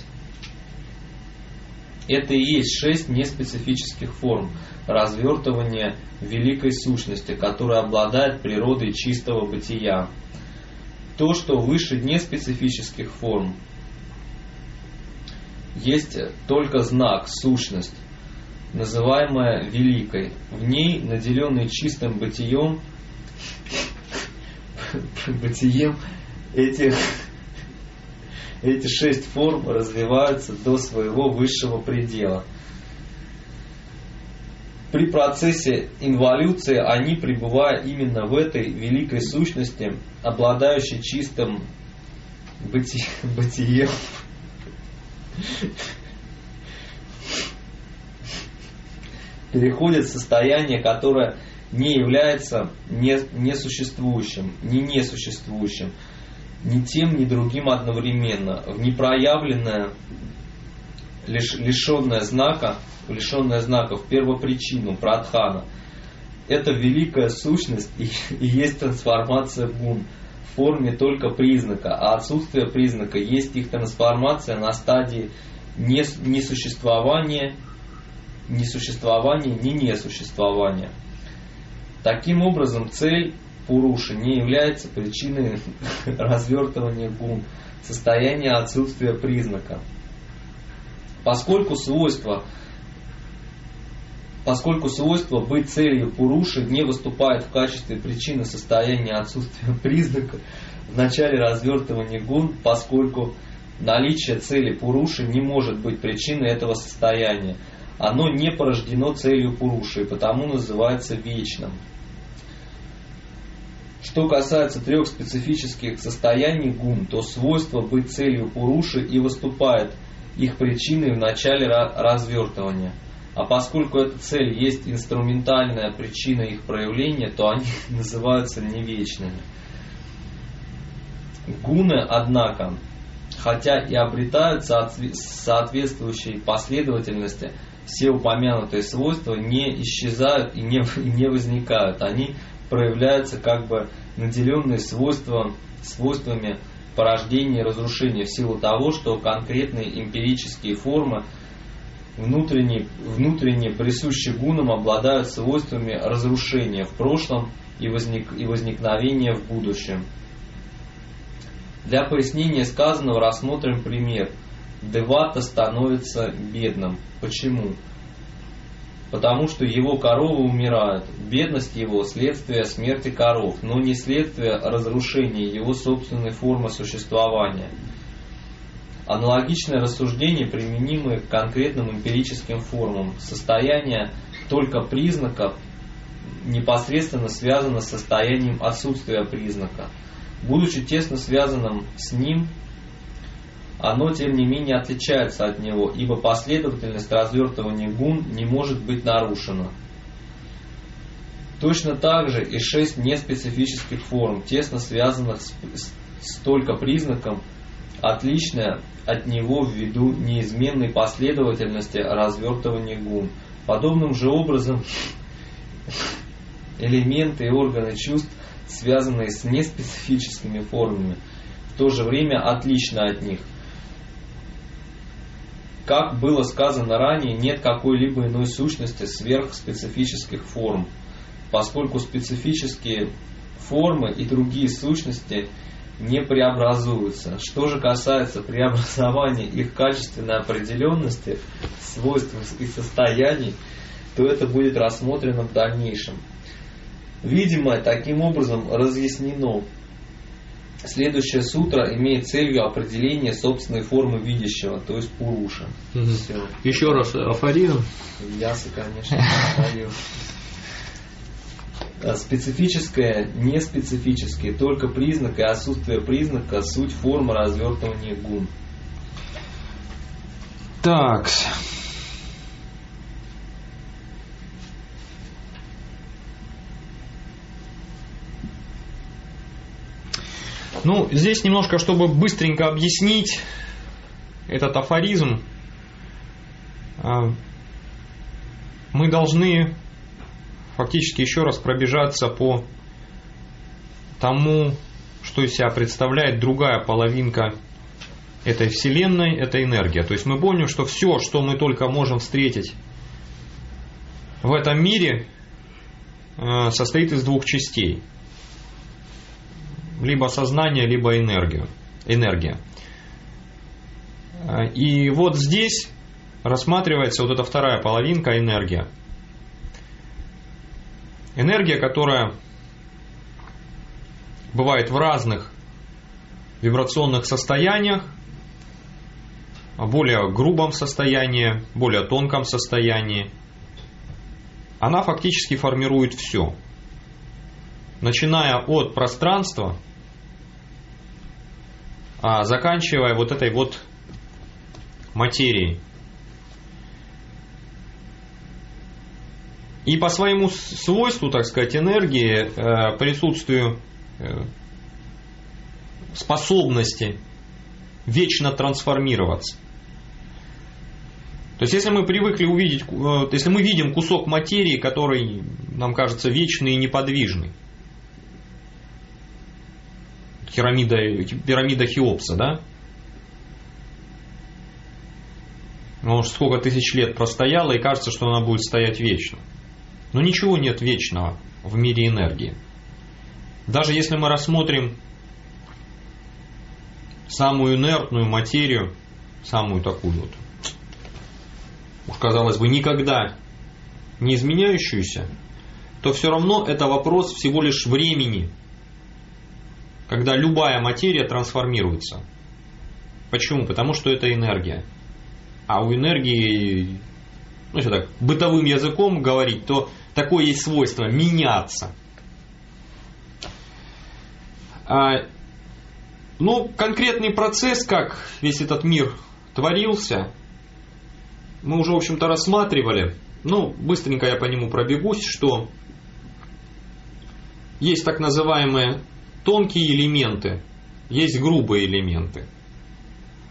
Это и есть 6 неспецифических форм развертывания великой сущности, которая обладает природой чистого бытия. То, что выше неспецифических форм, есть только знак, сущность, называемая великой. В ней, наделенный чистым бытием, эти 6 форм развиваются до своего высшего предела. При процессе инволюции они, пребывая именно в этой великой сущности, обладающей чистым бытием, переходят в состояние, которое не является несуществующим, ни тем, ни другим одновременно, в непроявленное, лишенное знаков первопричину, прадхана. Это великая сущность и есть трансформация гун в форме только признака, а отсутствие признака есть их трансформация на стадии несуществования, ни несуществования. Таким образом, цель пуруши не является причиной развертывания гун, состояния отсутствия признака. Поскольку свойство быть целью пуруши не выступает в качестве причины состояния отсутствия признака в начале развертывания гун, поскольку наличие цели пуруши не может быть причиной этого состояния. Оно не порождено целью пуруши и потому называется вечным. Что касается 3 специфических состояний гун, то свойство быть целью пуруши и выступает их причиной в начале развертывания. А поскольку эта цель есть инструментальная причина их проявления, то они называются невечными. Гуны, однако, хотя и обретают соответствующей последовательности, все упомянутые свойства не исчезают и не возникают. Они проявляются как бы наделенные свойствами порождения и разрушения в силу того, что конкретные эмпирические формы, внутренне присущие гунам, обладают свойствами разрушения в прошлом и возникновения в будущем. Для пояснения сказанного рассмотрим пример. Девата становится бедным. Почему? Потому что его коровы умирают. Бедность его – следствие смерти коров, но не следствие разрушения его собственной формы существования. Аналогичное рассуждение применимо к конкретным эмпирическим формам. Состояние только признаков непосредственно связано с состоянием отсутствия признака. Будучи тесно связанным с ним, оно, тем не менее, отличается от него, ибо последовательность развертывания гун не может быть нарушена. Точно так же и 6 неспецифических форм, тесно связанных с только признаком, отличная от него ввиду неизменной последовательности развертывания гун. Подобным же образом элементы и органы чувств, связанные с неспецифическими формами, в то же время отличны от них. Как было сказано ранее, нет какой-либо иной сущности сверхспецифических форм, поскольку специфические формы и другие сущности не преобразуются. Что же касается преобразования их качественной определенности, свойств и состояний, то это будет рассмотрено в дальнейшем. Видимо, таким образом разъяснено. Следующая сутра имеет целью определение собственной формы видящего, то есть пуруша. Все. Еще раз афоризм. Ясы, конечно, повторил. Специфическое, неспецифическое, только признак и отсутствие признака – суть формы развертывания гун. Так. Ну, здесь немножко, чтобы быстренько объяснить этот афоризм, мы должны фактически еще раз пробежаться по тому, что из себя представляет другая половинка этой Вселенной, это энергия. То есть мы помним, что все, что мы только можем встретить в этом мире, состоит из двух частей. Либо сознание, либо энергия. И вот здесь рассматривается вот эта вторая половинка, энергия. Энергия, которая бывает в разных вибрационных состояниях, более грубом состоянии, более тонком состоянии, она фактически формирует все. Начиная от пространства, а заканчивая вот этой вот материей. И по своему свойству, так сказать, энергии, присутствию способности вечно трансформироваться. То есть, если мы привыкли увидеть, если мы видим кусок материи, который нам кажется вечный и неподвижный, пирамида Хеопса, да? Может, сколько тысяч лет простояла, и кажется, что она будет стоять вечно. Но ничего нет вечного в мире энергии. Даже если мы рассмотрим самую инертную материю, самую такую вот, уж казалось бы, никогда не изменяющуюся, то все равно это вопрос всего лишь времени, когда любая материя трансформируется. Почему? Потому что это энергия. А у энергии, ну, если так бытовым языком говорить, то такое есть свойство меняться. Но конкретный процесс, как весь этот мир творился, мы уже, в общем-то, рассматривали. Ну, быстренько я по нему пробегусь, что есть так называемые тонкие элементы, есть грубые элементы.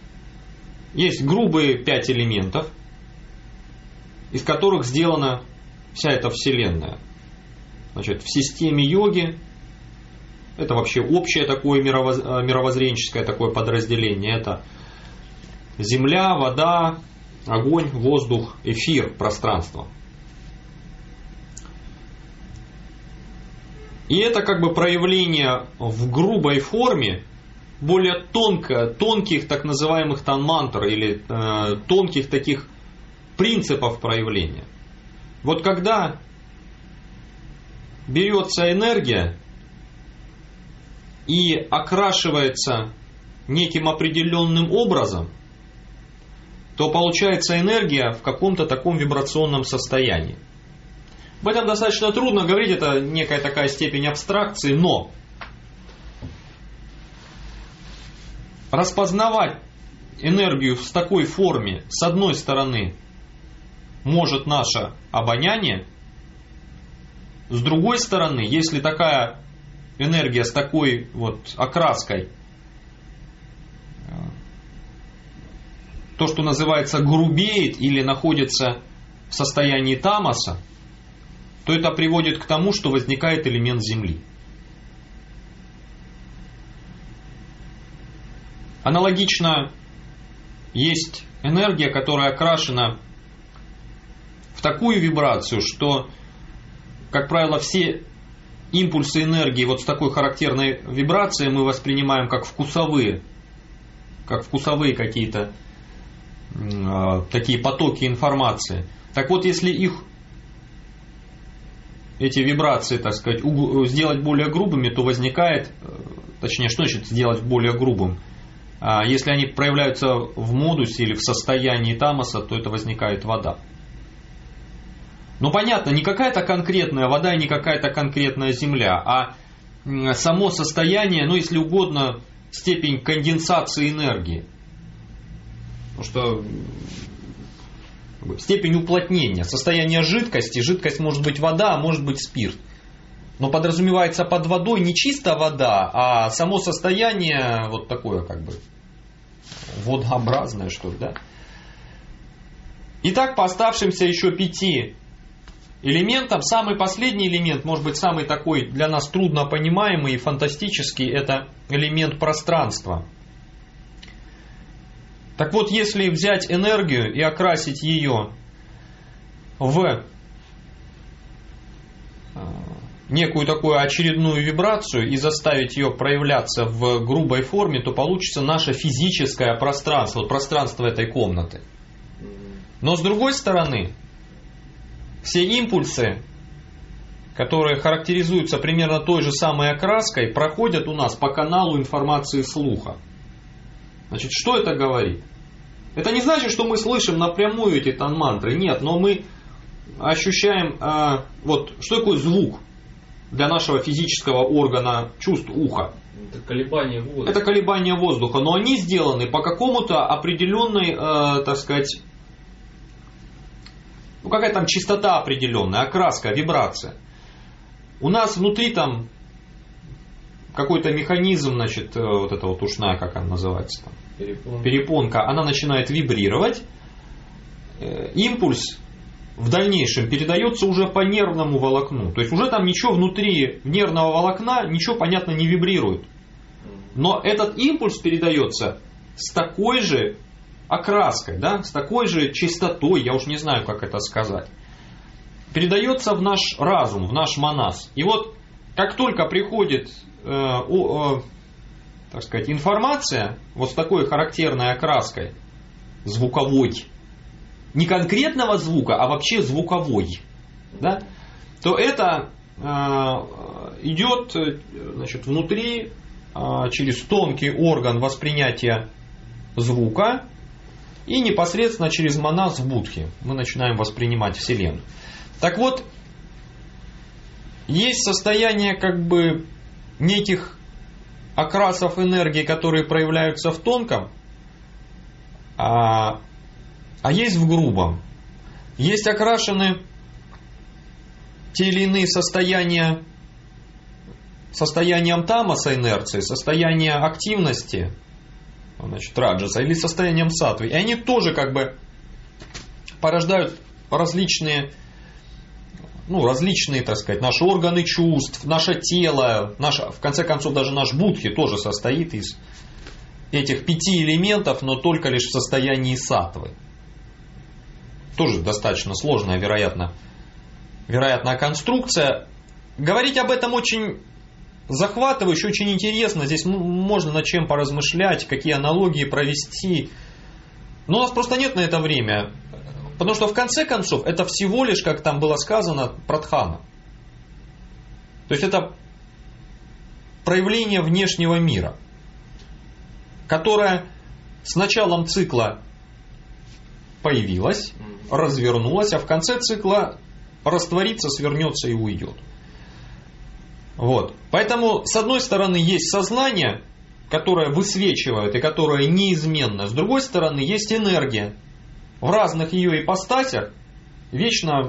есть грубые 5 элементов, из которых сделана вся эта Вселенная. Значит, в системе йоги, это вообще общее такое мировоззренческое такое подразделение, это земля, вода, огонь, воздух, эфир, пространство. И это как бы проявление в грубой форме более тонких так называемых танмантр или тонких таких принципов проявления. Вот когда берется энергия и окрашивается неким определенным образом, то получается энергия в каком-то таком вибрационном состоянии. Об этом достаточно трудно говорить, это некая такая степень абстракции, но распознавать энергию в такой форме, с одной стороны, может наше обоняние, с другой стороны, если такая энергия с такой вот окраской, то, что называется, грубеет или находится в состоянии тамаса, то это приводит к тому, что возникает элемент Земли. Аналогично есть энергия, которая окрашена в такую вибрацию, что, как правило, все импульсы энергии вот с такой характерной вибрацией мы воспринимаем как вкусовые какие-то такие потоки информации. Так вот, если эти вибрации, так сказать, сделать более грубыми, то возникает, точнее, что значит сделать более грубым? Если они проявляются в модусе или в состоянии тамаса, то это возникает вода. Но понятно, не какая-то конкретная вода и не какая-то конкретная земля, а само состояние, ну если угодно, степень конденсации энергии. Потому что степень уплотнения, состояние жидкости. Жидкость может быть вода, а может быть спирт. Но подразумевается под водой не чисто вода, а само состояние вот такое как бы водообразное, что ли, да? Итак, по оставшимся еще 5 элементам, самый последний элемент, может быть самый такой для нас трудно понимаемый и фантастический, это элемент пространства. Так вот, если взять энергию и окрасить ее в некую такую очередную вибрацию и заставить ее проявляться в грубой форме, то получится наше физическое пространство, вот пространство этой комнаты. Но с другой стороны, все импульсы, которые характеризуются примерно той же самой окраской, проходят у нас по каналу информации слуха. Значит, что это говорит? Это не значит, что мы слышим напрямую эти танмантры. Нет, но мы ощущаем, вот что такое звук для нашего физического органа чувств уха. Это колебание воздуха. Это колебание воздуха, но они сделаны по какому-то определенной, так сказать, ну какая там частота определенная, окраска, вибрация. У нас внутри там какой-то механизм, значит, вот эта вот ушная, как она называется там, перепонка, она начинает вибрировать, импульс в дальнейшем передается уже по нервному волокну. То есть уже там ничего внутри нервного волокна, ничего, понятно, не вибрирует. Но этот импульс передается с такой же окраской, да, с такой же частотой, я уж не знаю, как это сказать. Передается в наш разум, в наш манас. И вот как только приходит так сказать, информация вот с такой характерной окраской, звуковой, не конкретного звука, а вообще звуковой, да, то это идет, значит, внутри через тонкий орган восприятия звука и непосредственно через манас в будхи мы начинаем воспринимать Вселенную. Так вот, есть состояние как бы неких окрасов энергии, которые проявляются в тонком, а есть в грубом. Есть окрашены те или иные состоянием тамаса инерции, состояние активности, значит, раджаса, или состоянием саттвы. И они тоже как бы порождают различные, так сказать, наши органы чувств, наше тело, в конце концов, даже наш будхи тоже состоит из этих 5 элементов, но только лишь в состоянии саттвы. Тоже достаточно сложная, вероятно, конструкция. Говорить об этом очень захватывающе, очень интересно. Здесь можно над чем поразмышлять, какие аналогии провести. Но у нас просто нет на это время. Потому что в конце концов это всего лишь, как там было сказано, прадхана. То есть это проявление внешнего мира, которое с началом цикла появилось, развернулось, а в конце цикла растворится, свернется и уйдет. Вот. Поэтому, с одной стороны, есть сознание, которое высвечивает и которое неизменно. С другой стороны, есть энергия. В разных ее ипостасях вечно,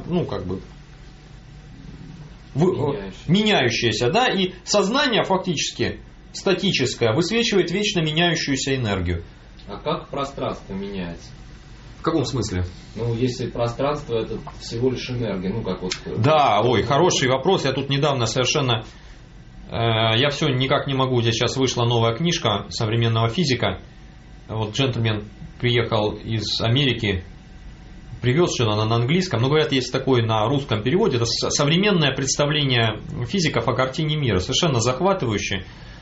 меняющаяся, да, и сознание фактически статическое высвечивает вечно меняющуюся энергию. А как пространство меняется? В каком смысле? Если пространство это всего лишь энергия, Да, хороший вопрос. Я тут недавно совершенно... Я все никак не могу. Здесь сейчас вышла новая книжка современного физика. Вот джентльмен приехал из Америки, привез что-то на английском. Но говорят, есть такой на русском переводе. Это современное представление физиков о картине мира. Совершенно захватывающее.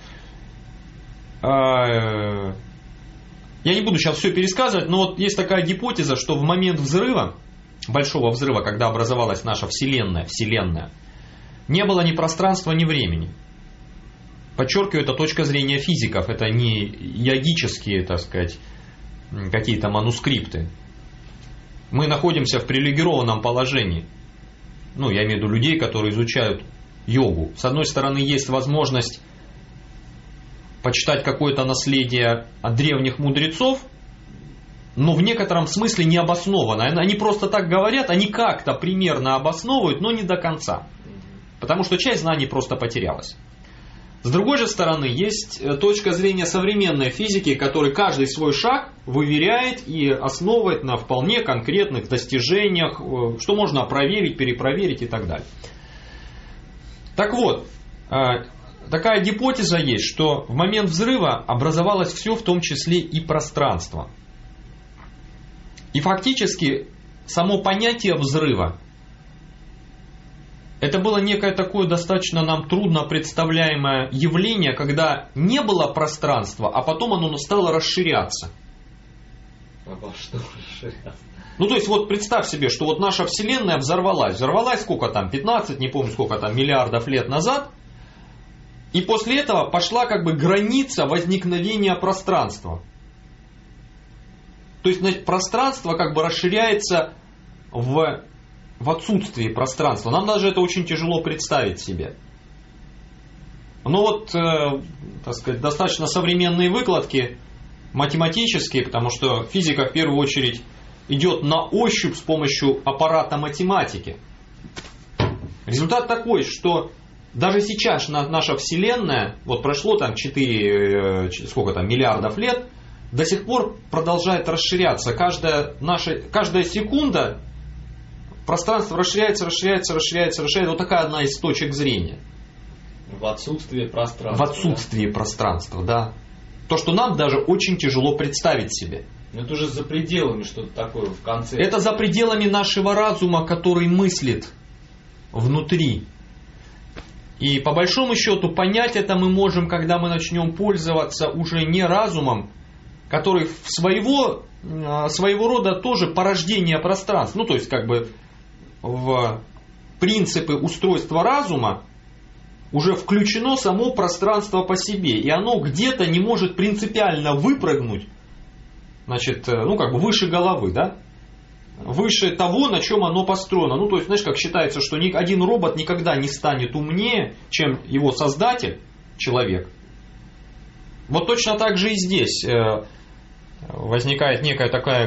Я не буду сейчас все пересказывать, но вот есть такая гипотеза, что в момент взрыва, большого взрыва, когда образовалась наша Вселенная, не было ни пространства, ни времени. Подчеркиваю, это точка зрения физиков, это не йогические, так сказать, какие-то манускрипты. Мы находимся в привилегированном положении. Я имею в виду людей, которые изучают йогу. С одной стороны, есть возможность почитать какое-то наследие от древних мудрецов, но в некотором смысле необоснованно. Они просто так говорят, они как-то примерно обосновывают, но не до конца. Потому что часть знаний просто потерялась. С другой же стороны, есть точка зрения современной физики, которая каждый свой шаг выверяет и основывает на вполне конкретных достижениях, что можно проверить, перепроверить и так далее. Так вот, такая гипотеза есть, что в момент взрыва образовалось все, в том числе и пространство. И фактически само понятие взрыва это было некое такое достаточно нам трудно представляемое явление, когда не было пространства, а потом оно стало расширяться. Обо что расширяться? То есть, представь себе, что наша Вселенная взорвалась. Взорвалась сколько там, 15, не помню сколько там, миллиардов лет назад. И после этого пошла граница возникновения пространства. То есть, пространство расширяется в отсутствии пространства. Нам даже это очень тяжело представить себе. Но так сказать, достаточно современные выкладки, математические, потому что физика в первую очередь идет на ощупь с помощью аппарата математики. Результат такой, что даже сейчас наша Вселенная, прошло там 4 миллиардов лет, до сих пор продолжает расширяться. Каждая секунда пространство расширяется. Вот такая одна из точек зрения. В отсутствии пространства. В отсутствии пространства, да. То, что нам даже очень тяжело представить себе. Но это уже за пределами что-то такое в конце. Это за пределами нашего разума, который мыслит внутри. И по большому счету понять это мы можем, когда мы начнем пользоваться уже не разумом, который своего рода тоже порождение пространства. То есть в принципы устройства разума уже включено само пространство по себе. И оно где-то не может принципиально выпрыгнуть, выше головы, да? Выше того, на чем оно построено. То есть, как считается, что ни один робот никогда не станет умнее, чем его создатель, человек. Вот точно так же и здесь возникает некая такая,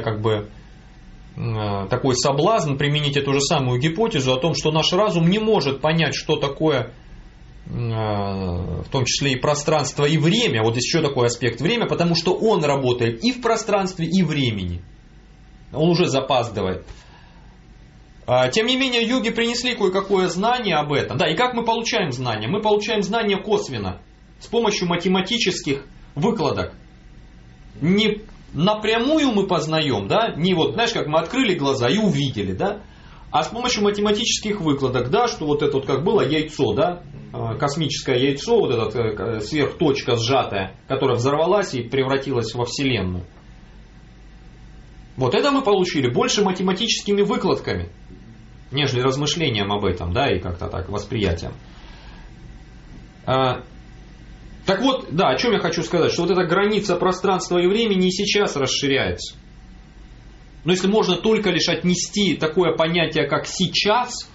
такой соблазн применить эту же самую гипотезу о том, что наш разум не может понять, что такое в том числе и пространство, и время. Вот еще такой аспект время, потому что он работает и в пространстве, и времени. Он уже запаздывает. Тем не менее, йоги принесли кое-какое знание об этом. Да, и как мы получаем знания? Мы получаем знания косвенно, с помощью математических выкладок. Не напрямую мы познаем, да, не вот, знаешь, как мы открыли глаза и увидели, да, а с помощью математических выкладок, да, что вот это вот как было яйцо, да, космическое яйцо, вот эта сверхточка сжатая, которая взорвалась и превратилась во Вселенную. Вот это мы получили больше математическими выкладками, нежели размышлением об этом, да, и как-то так восприятием. Так вот, да, о чем я хочу сказать, что вот эта граница пространства и времени и сейчас расширяется. Но если можно только лишь отнести такое понятие, как сейчас,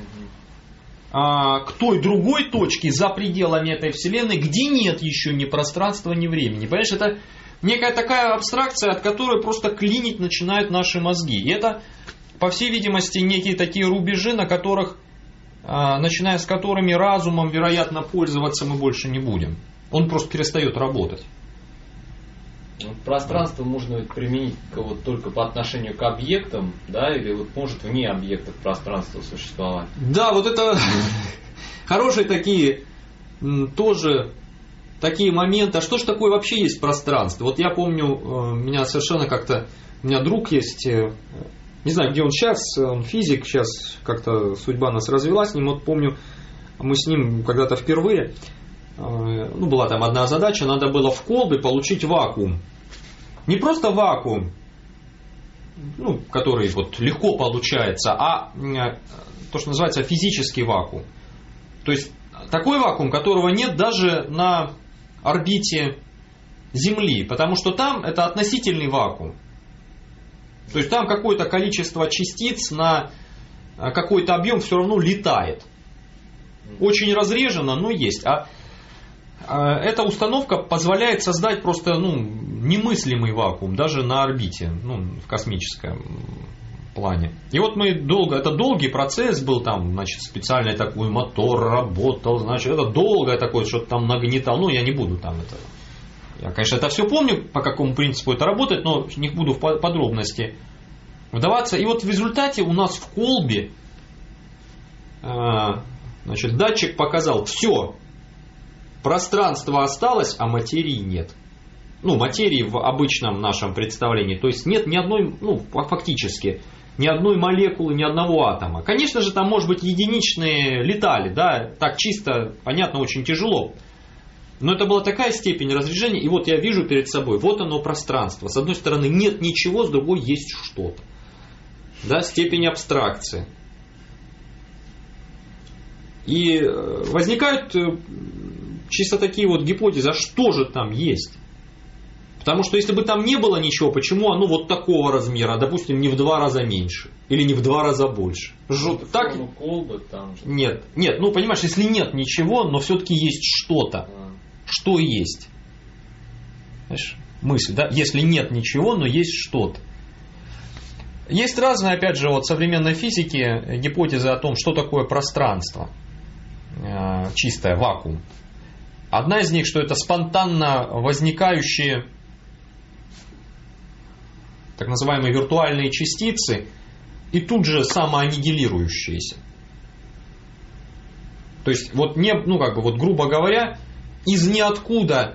к той другой точке за пределами этой Вселенной, где нет еще ни пространства, ни времени. Понимаешь, это некая такая абстракция, от которой просто клинить начинают наши мозги. И это, по всей видимости, некие такие рубежи, на которых, начиная с которыми разумом, вероятно, пользоваться мы больше не будем. Он просто перестает работать. Пространство можно ведь применить вот только по отношению к объектам, да, или вот может вне объектов пространства существовать. Да, вот это хорошие такие тоже такие моменты. А что ж такое вообще есть пространство? Вот я помню, меня совершенно как-то, у меня друг есть, не знаю, где он сейчас, он физик, сейчас как-то судьба нас развела с ним. Вот помню, мы с ним когда-то впервые, ну, была там одна задача, надо было в колбе получить вакуум. Не просто вакуум, ну, который вот легко получается, а то, что называется физический вакуум. То есть такой вакуум, которого нет даже на орбите Земли, потому что там это относительный вакуум. То есть там какое-то количество частиц на какой-то объем все равно летает. Очень разрежено, но есть. А эта установка позволяет создать просто немыслимый вакуум, даже на орбите, в космическом плане. И вот мы это долгий процесс был, там, значит, специальный такой мотор работал, значит, это долгое такое, что-то там нагнетал, я не буду там это. Я, конечно, это все помню, по какому принципу это работает, но не буду в подробности вдаваться. И вот в результате у нас в колбе, значит, датчик показал все. Пространство осталось, а материи нет. Материи в обычном нашем представлении. То есть нет ни одной, фактически, ни одной молекулы, ни одного атома. Конечно же, там, может быть, единичные летали, да, так чисто, понятно, очень тяжело. Но это была такая степень разрежения, и вот я вижу перед собой, вот оно пространство. С одной стороны нет ничего, с другой есть что-то. Да, степень абстракции. И возникают чисто такие вот гипотезы, а что же там есть? Потому что если бы там не было ничего, почему оно вот такого размера, допустим, не в 2 раза меньше? Или не в 2 раза больше? Так? Колбы там же. Нет, понимаешь, если нет ничего, но все-таки есть что-то. Что есть? Знаешь, мысль, да? Если нет ничего, но есть что-то. Есть разные, опять же, вот в современной физике гипотезы о том, что такое пространство. Чистое, вакуум. Одна из них, что это спонтанно возникающие так называемые виртуальные частицы и тут же самоаннигилирующиеся. То есть, вот не, грубо говоря, из ниоткуда,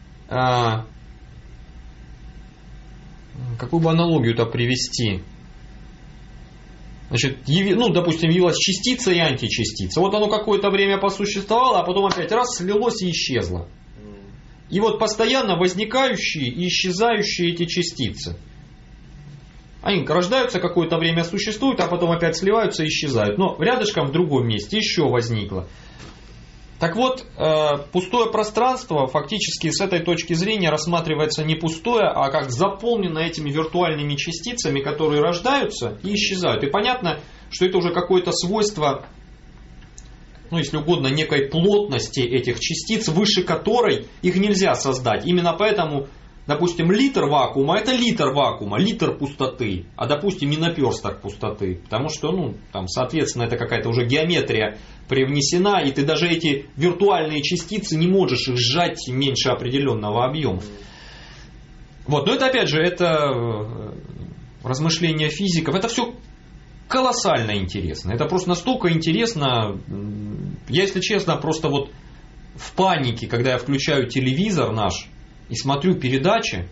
какую бы аналогию-то привести? Значит, допустим, явилась частица и античастица. Вот оно какое-то время посуществовало, а потом опять раз слилось и исчезло. И вот постоянно возникающие и исчезающие эти частицы. Они рождаются, какое-то время существуют, а потом опять сливаются и исчезают. Но рядышком в другом месте еще возникло. Так вот, пустое пространство фактически с этой точки зрения рассматривается не пустое, а как заполненное этими виртуальными частицами, которые рождаются и исчезают. И понятно, что это уже какое-то свойство, если угодно, некой плотности этих частиц, выше которой их нельзя создать. Именно поэтому допустим, литр вакуума, это литр вакуума, литр пустоты, а, допустим, не наперсток пустоты. Потому что, ну, там, соответственно, это какая-то уже геометрия привнесена, и ты даже эти виртуальные частицы не можешь их сжать меньше определенного объема. Вот, но это, опять же, это размышления физиков. Это все колоссально интересно. Это просто настолько интересно. Я, если честно, просто вот в панике, когда я включаю телевизор наш и смотрю передачи,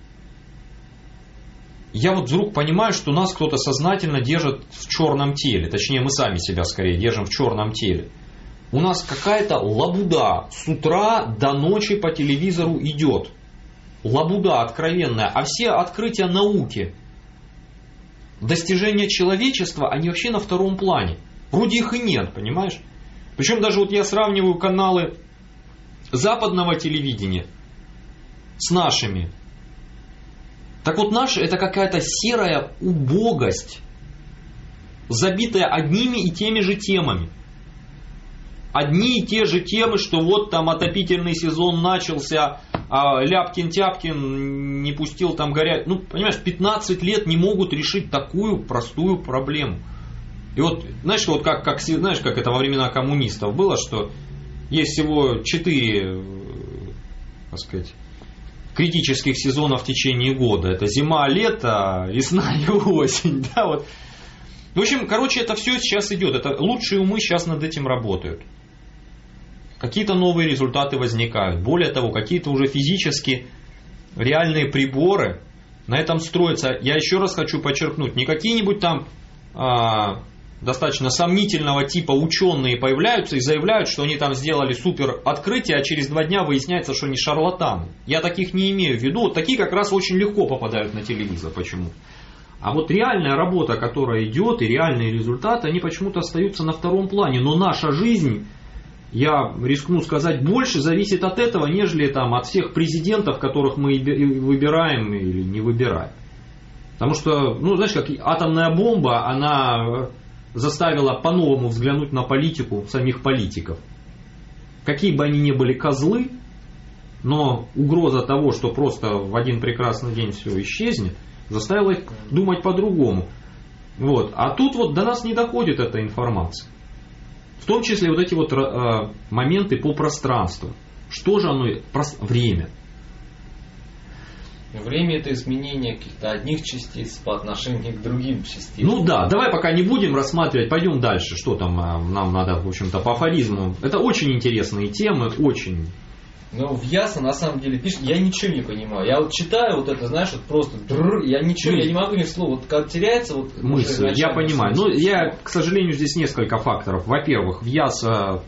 я вот вдруг понимаю, что нас кто-то сознательно держит в черном теле. Точнее, мы сами себя скорее держим в черном теле. У нас какая-то лабуда с утра до ночи по телевизору идет. Лабуда откровенная. А все открытия науки, достижения человечества, они вообще на втором плане. Вроде их и нет, понимаешь? Причем даже вот я сравниваю каналы западного телевидения с нашими. Так вот, наши — это какая-то серая убогость, забитая одними и теми же темами. Одни и те же темы, что вот там отопительный сезон начался, а Ляпкин-Тяпкин не пустил там горять. Ну, понимаешь, 15 лет не могут решить такую простую проблему. И вот, знаешь, вот знаешь, как это во времена коммунистов было, что есть всего 4, так сказать, критических сезонов в течение года. Это зима, лето, весна и осень. Да, вот. В общем, короче, это все сейчас идет. Это лучшие умы сейчас над этим работают. Какие-то новые результаты возникают. Более того, какие-то уже физически реальные приборы на этом строятся. Я еще раз хочу подчеркнуть, не какие-нибудь там достаточно сомнительного типа ученые появляются и заявляют, что они там сделали супер открытие, а через 2 дня выясняется, что они шарлатаны. Я таких не имею в виду. Вот такие как раз очень легко попадают на телевизор. Почему? А вот реальная работа, которая идет, и реальные результаты, они почему-то остаются на втором плане. Но наша жизнь, я рискну сказать, больше зависит от этого, нежели там, от всех президентов, которых мы выбираем или не выбираем. Потому что, ну, знаешь, как атомная бомба, она заставила по-новому взглянуть на политику самих политиков. Какие бы они ни были козлы, но угроза того, что просто в один прекрасный день все исчезнет, заставила их думать по-другому. Вот. А тут вот до нас не доходит эта информация. В том числе вот эти вот моменты по пространству. Что же оно? Время. Время — это изменение каких-то одних частиц по отношению к другим частицам. Ну да, давай пока не будем рассматривать, пойдем дальше. Что там нам надо, в общем-то, по афоризму. Это очень интересные темы, очень. Но в Ясно на самом деле пишет, я ничего не понимаю. Я вот читаю вот это, знаешь, вот просто я ничего, я не могу ни слова. Вот как теряется вот мысль, я понимаю. Но я, к сожалению, здесь несколько факторов. Во-первых, в Яса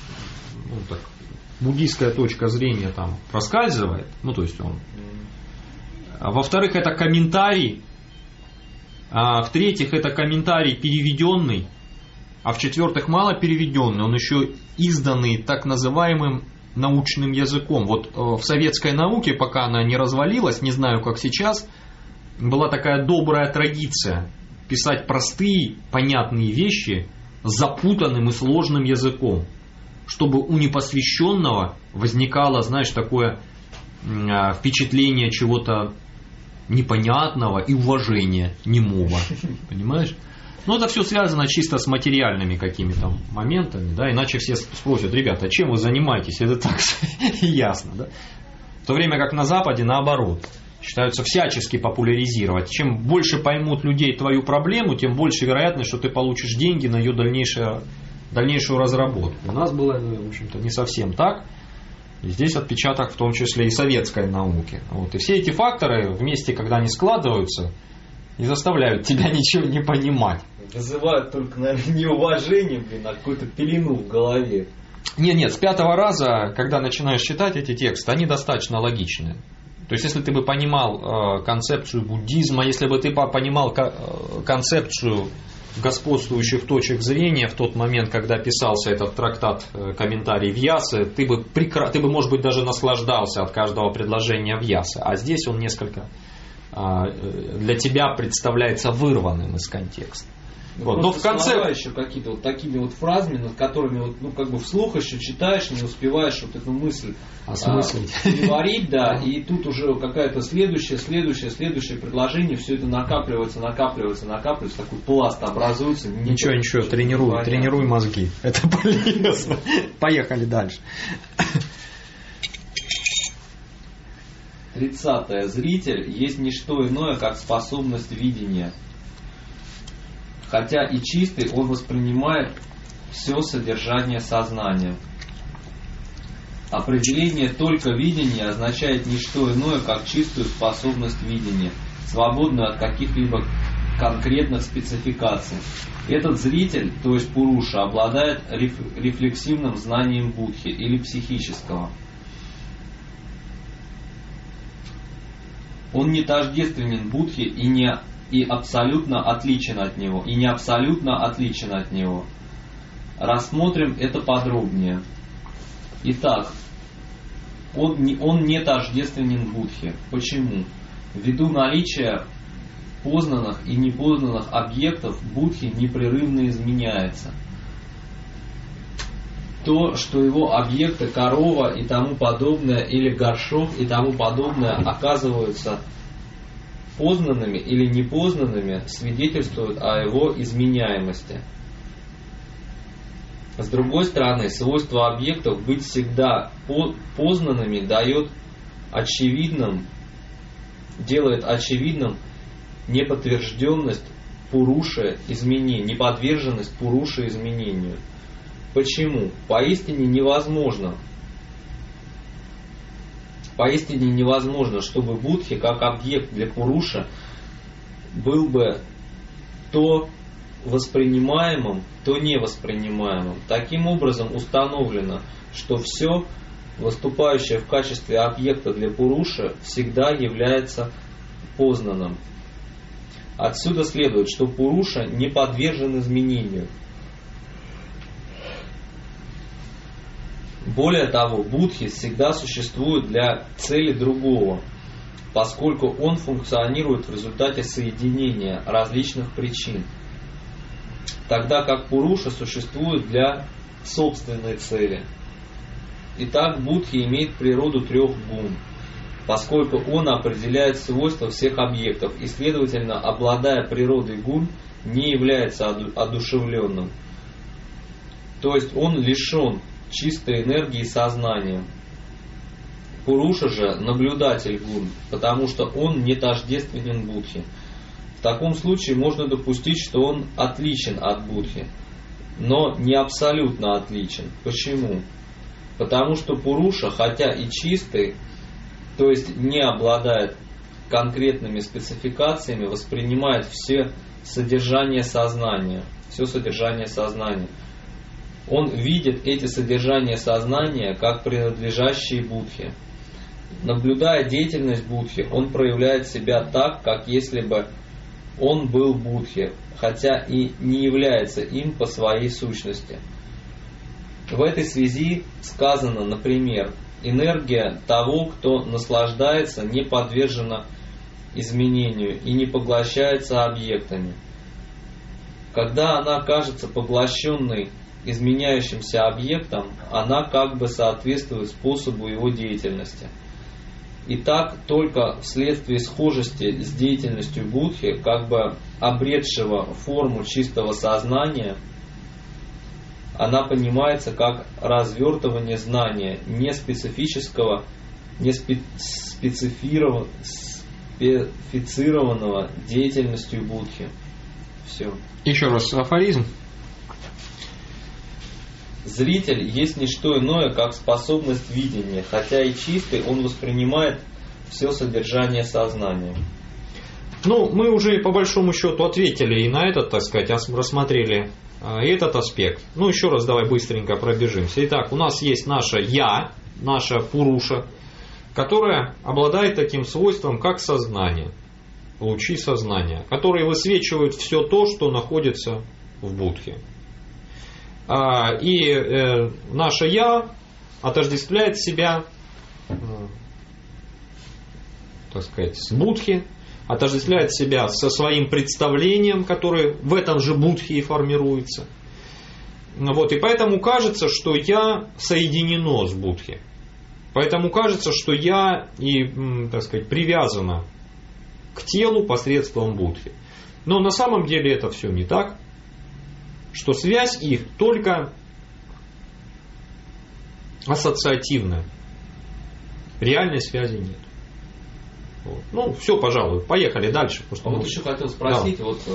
буддийская точка зрения там проскальзывает. Ну, то есть он. Во-вторых, это комментарий. В-третьих, это комментарий переведенный. А в-четвертых, мало переведенный, он еще изданный так называемым научным языком. Вот в советской науке, пока она не развалилась, не знаю как сейчас, была такая добрая традиция писать простые, понятные вещи запутанным и сложным языком, чтобы у непосвященного возникало, знаешь, такое впечатление чего-то непонятного и уважения немого. Понимаешь? Но это все связано чисто с материальными какими-то моментами, да, иначе все спросят: ребята, чем вы занимаетесь? Это так ясно, да? В то время как на Западе наоборот, считаются всячески популяризировать. Чем больше поймут людей твою проблему, тем больше вероятность, что ты получишь деньги на ее дальнейшую разработку. У нас было, в общем-то, не совсем так. И здесь отпечаток в том числе и советской науки. Вот. И все эти факторы вместе, когда они складываются, и заставляют тебя ничего не понимать. Вызывают только, наверное, неуважение, а какую-то пелену в голове. Нет, с 5-го раза, когда начинаешь читать эти тексты, они достаточно логичны. То есть, если ты бы понимал концепцию буддизма, если бы ты понимал концепцию господствующих точек зрения в тот момент, когда писался этот трактат «Комментарий в Ясе», ты бы, может быть, даже наслаждался от каждого предложения в Ясе. А здесь он несколько для тебя представляется вырванным из контекста. Вот. Но в конце... слова еще какие-то вот такими вот фразами, над которыми вот, ну, как бы вслух еще читаешь, не успеваешь вот эту мысль переварить, да, и тут уже какая-то следующее предложение, все это накапливается, такой пласт образуется. Ничего, тренируй мозги. Это полезно. Поехали дальше. 30. Зритель есть не что иное, как способность видения. Хотя и чистый, он воспринимает все содержание сознания. Определение только видения означает не что иное, как чистую способность видения, свободную от каких-либо конкретных спецификаций. Этот зритель, то есть пуруша, обладает рефлексивным знанием будхи или психического. Он не тождественен будхе и абсолютно отличен от него, Рассмотрим это подробнее. Итак, он не тождественен будхе. Почему? Ввиду наличия познанных и непознанных объектов будхи непрерывно изменяется. То, что его объекты, корова и тому подобное, или горшок и тому подобное, оказываются познанными или непознанными, свидетельствует о его изменяемости. С другой стороны, свойство объектов быть всегда познанными делает очевидным неподверженность пуруши изменению. Почему? Поистине невозможно, чтобы будхи, как объект для пуруши, был бы то воспринимаемым, то невоспринимаемым. Таким образом установлено, что все, выступающее в качестве объекта для пуруши, всегда является познанным. Отсюда следует, что пуруша не подвержен изменению. Более того, будхи всегда существует для цели другого, поскольку он функционирует в результате соединения различных причин, тогда как пуруша существует для собственной цели. Итак, будхи имеет природу трех гун, поскольку он определяет свойства всех объектов и, следовательно, обладая природой гун, не является одушевленным. То есть он лишен чистой энергии сознания. Пуруша же наблюдатель гун, потому что он не тождественен будхи. В таком случае можно допустить, что он отличен от будхи, но не абсолютно отличен. Почему? Потому что пуруша, хотя и чистый, то есть не обладает конкретными спецификациями, воспринимает все содержание сознания. Он видит эти содержания сознания как принадлежащие будхе. Наблюдая деятельность будхи, он проявляет себя так, как если бы он был будхи, хотя и не является им по своей сущности. В этой связи сказано, например, энергия того, кто наслаждается, не подвержена изменению и не поглощается объектами. Когда она кажется поглощенной изменяющимся объектом, она как бы соответствует способу его деятельности. Итак, только вследствие схожести с деятельностью будхи, как бы обретшего форму чистого сознания, она понимается как развертывание знания, не специфического, не специфицированного деятельностью будхи. Все. Еще раз афоризм. Зритель есть не что иное, как способность видения, хотя и чистый, он воспринимает все содержание сознания. Ну, мы уже по большому счету ответили и на этот, так сказать, рассмотрели и этот аспект. Ну, еще раз давай быстренько пробежимся. Итак, у нас есть наше «я», наша пуруша, которая обладает таким свойством, как сознание, лучи сознания, которые высвечивают все то, что находится в будхе. И наше «я» отождествляет себя, так сказать, с будхи, отождествляет себя со своим представлением, которое в этом же будхе и формируется. Вот, и поэтому кажется, что я соединено с будхи. Поэтому кажется, что я и, так сказать, привязана к телу посредством будхи. Но на самом деле это все не так, что связь их только ассоциативная. Реальной связи нет. Вот. Ну, все, пожалуй, поехали дальше. А вот еще хотел спросить, да. Вот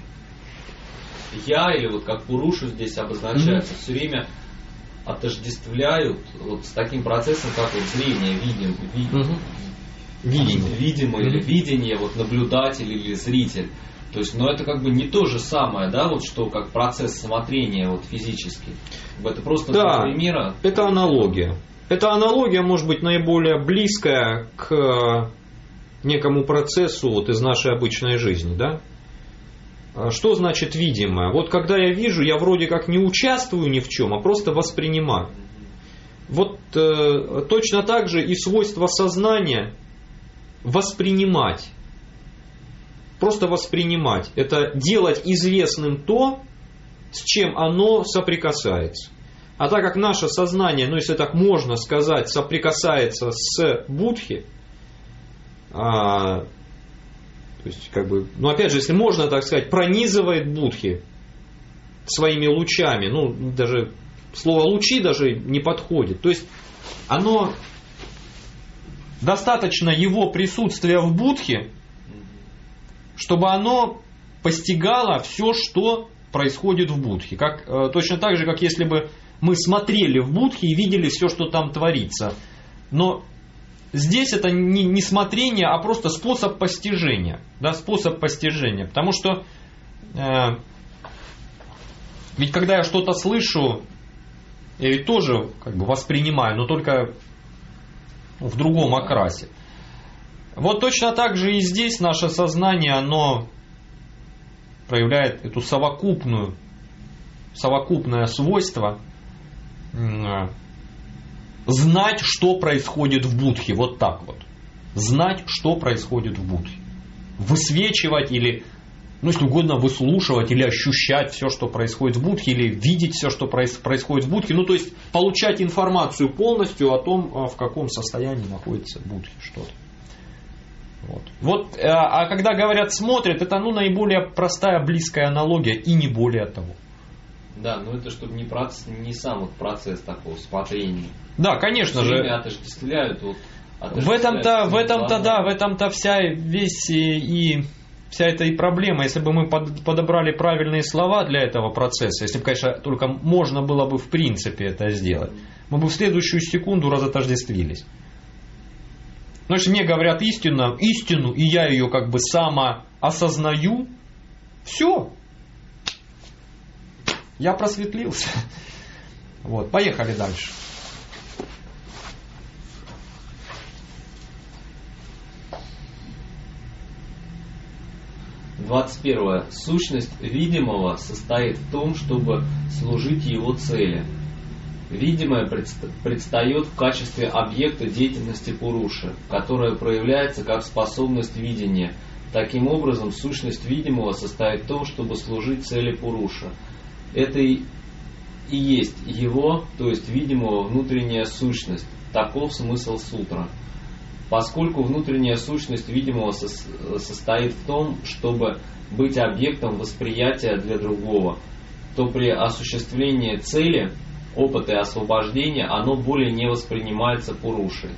я или вот как Пурушу здесь обозначается, все время отождествляют вот с таким процессом, как вот зрение, видимое или видение, вот наблюдатель или зритель. То есть, но это как бы не то же самое, да, вот что как процесс смотрения вот физический. Это просто да, два примера. Это аналогия. Эта аналогия может быть наиболее близкая к некому процессу вот из нашей обычной жизни, да? Что значит видимое? Вот когда я вижу, я вроде как не участвую ни в чем, а просто воспринимаю. Вот точно так же и свойство сознания воспринимать. Просто воспринимать. Это делать известным то, с чем оно соприкасается. А так как наше сознание, ну если так можно сказать, соприкасается с будхи, то есть, как бы, ну опять же, если можно так сказать, пронизывает будхи своими лучами, ну даже слово лучи даже не подходит. То есть оно достаточно его присутствия в будхе, чтобы оно постигало все, что происходит в будхе. Точно так же, как если бы мы смотрели в будхе и видели все, что там творится. Но здесь это не смотрение, а просто способ постижения. Да, способ постижения. Потому что ведь когда я что-то слышу, я ведь тоже как бы воспринимаю, но только в другом окрасе. Вот точно так же и здесь наше сознание, оно проявляет это совокупное свойство знать, что происходит в будхе. Вот так вот. Знать, что происходит в будхе. Высвечивать или, ну если угодно, выслушивать или ощущать все, что происходит в будхе, или видеть все, что происходит в будхе. Ну то есть получать информацию полностью о том, в каком состоянии находится будхи что-то. Вот. А когда говорят смотрят, это наиболее простая, близкая аналогия и не более того. Да, но это чтобы не сам вот процесс такого смотрения. Да, конечно же. Отождествляют. В этом-то вся эта и проблема. Если бы мы подобрали правильные слова для этого процесса, если бы, конечно, только можно было бы в принципе это сделать, мы бы в следующую секунду разотождествились. Но если мне говорят истину, и я ее как бы самоосознаю, все. Я просветлился. Вот, поехали дальше. Двадцать первое. Сущность видимого состоит в том, чтобы служить его цели. Видимое предстает в качестве объекта деятельности Пуруши, которая проявляется как способность видения. Таким образом, сущность видимого состоит в том, чтобы служить цели Пуруши. Это и есть его, то есть видимого, внутренняя сущность. Таков смысл сутры. Поскольку внутренняя сущность видимого состоит в том, чтобы быть объектом восприятия для другого, то при осуществлении цели, опыта и освобождения, оно более не воспринимается Пурушей.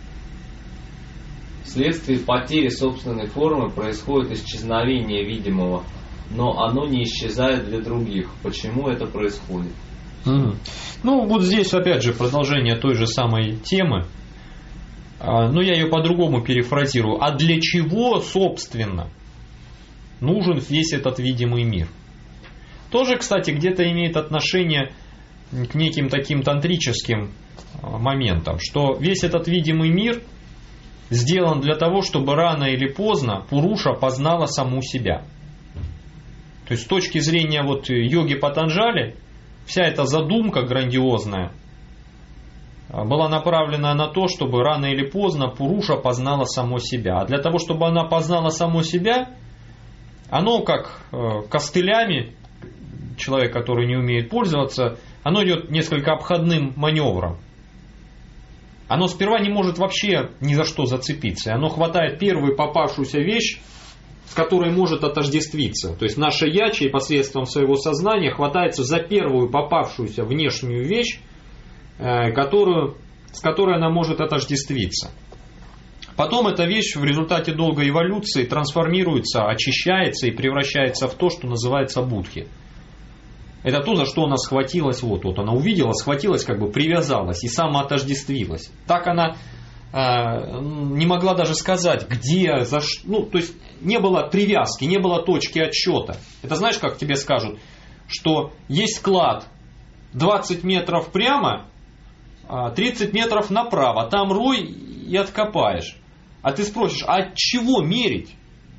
Вследствие потери собственной формы происходит исчезновение видимого, но оно не исчезает для других. Почему это происходит? Ну, вот здесь опять же продолжение той же самой темы. Но я ее по-другому перефразирую. А для чего, собственно, нужен весь этот видимый мир? Тоже, кстати, где-то имеет отношение к неким таким тантрическим моментам, что весь этот видимый мир сделан для того, чтобы рано или поздно Пуруша познала саму себя. То есть с точки зрения вот йоги Патанджали, вся эта задумка грандиозная, была направлена на то, чтобы рано или поздно Пуруша познала само себя. А для того, чтобы она познала само себя, оно как костылями, человек, который не умеет пользоваться, оно идет несколько обходным маневром. Оно сперва не может вообще ни за что зацепиться. Оно хватает первую попавшуюся вещь, с которой может отождествиться. То есть наше «я» посредством своего сознания хватается за первую попавшуюся внешнюю вещь, с которой она может отождествиться. Потом эта вещь в результате долгой эволюции трансформируется, очищается и превращается в то, что называется будхи. Это то, за что она схватилась. Вот она увидела, схватилась, как бы привязалась и самоотождествилась. Так она не могла даже сказать, где, за что. Ну, то есть не было привязки, не было точки отсчета. Это знаешь, как тебе скажут, что есть клад 20 метров прямо, 30 метров направо, там рой и откопаешь. А ты спросишь, а от чего мерить?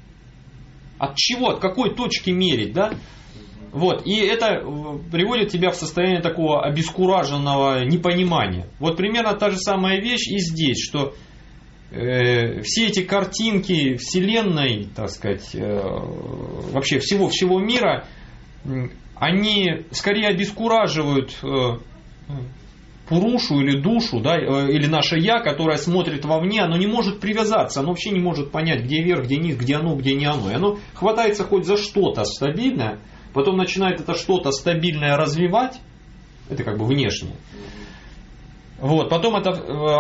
От чего, от какой точки мерить, да? Вот, и это приводит тебя в состояние такого обескураженного непонимания. Вот примерно та же самая вещь и здесь, что все эти картинки Вселенной, так сказать, вообще всего мира, они скорее обескураживают Пурушу или душу, да, или наше «я», которое смотрит вовне, оно не может привязаться, оно вообще не может понять, где верх, где низ, где оно, где не оно. И оно хватается хоть за что-то стабильное, потом начинает это что-то стабильное развивать, это как бы внешнее. Вот, потом это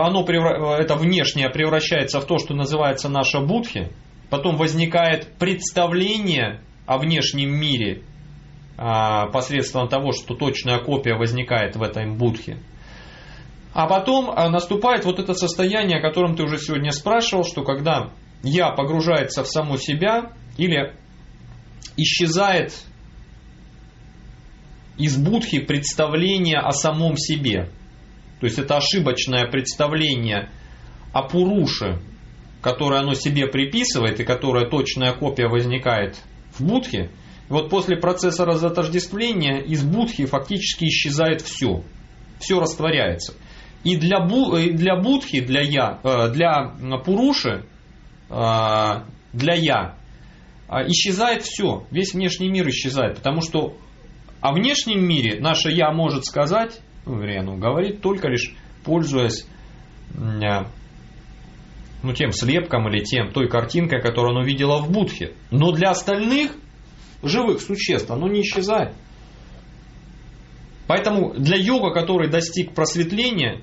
внешнее превращается в то, что называется наша будхи, потом возникает представление о внешнем мире посредством того, что точная копия возникает в этой будхе. А потом наступает вот это состояние, о котором ты уже сегодня спрашивал, что когда «я» погружается в саму себя или исчезает из будхи представление о самом себе. То есть это ошибочное представление о Пуруше, которое оно себе приписывает и которое точная копия возникает в будхе. И вот после процесса разотождествления из будхи фактически исчезает все. Все растворяется. И для будхи, для Пуруши, для «я» исчезает все. Весь внешний мир исчезает. Потому что о внешнем мире наше «я» может сказать, говорит только лишь пользуясь тем слепком или той картинкой, которую оно видело в будхе. Но для остальных живых существ оно не исчезает. Поэтому для йога, который достиг просветления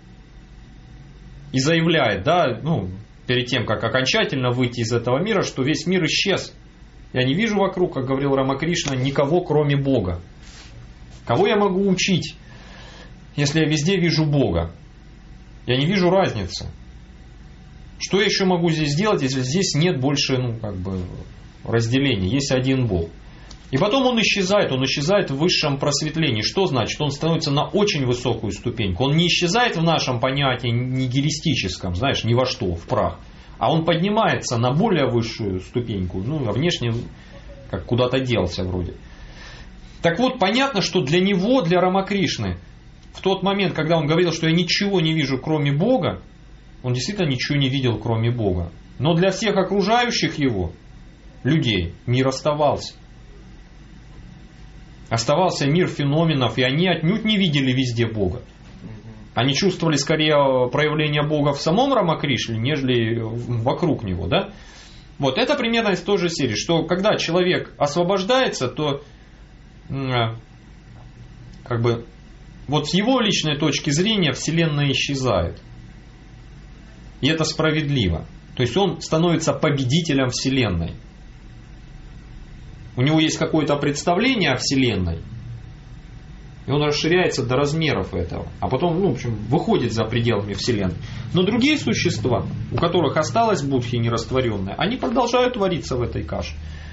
и заявляет, перед тем, как окончательно выйти из этого мира, что весь мир исчез. Я не вижу вокруг, как говорил Рамакришна, никого, кроме Бога. Кого я могу учить, если я везде вижу Бога? Я не вижу разницы. Что я еще могу здесь сделать, если здесь нет больше разделения, есть один Бог? И потом он исчезает в высшем просветлении. Что значит? Он становится на очень высокую ступеньку. Он не исчезает в нашем понятии нигилистическом, ни во что, в прах. А он поднимается на более высшую ступеньку, а внешне как куда-то делся вроде. Так вот, понятно, что для него, для Рамакришны, в тот момент, когда он говорил, что я ничего не вижу, кроме Бога, он действительно ничего не видел, кроме Бога. Но для всех окружающих его людей мир оставался. Оставался мир феноменов, и они отнюдь не видели везде Бога. Они чувствовали скорее проявление Бога в самом Рамакришне, нежели вокруг него. Да? Вот это примерно из той же серии, что когда человек освобождается, то вот с его личной точки зрения Вселенная исчезает. И это справедливо. То есть он становится победителем Вселенной. У него есть какое-то представление о Вселенной, и он расширяется до размеров этого, а потом, выходит за пределами Вселенной. Но другие существа, у которых осталась будхи нерастворенная, они продолжают вариться в этой каше.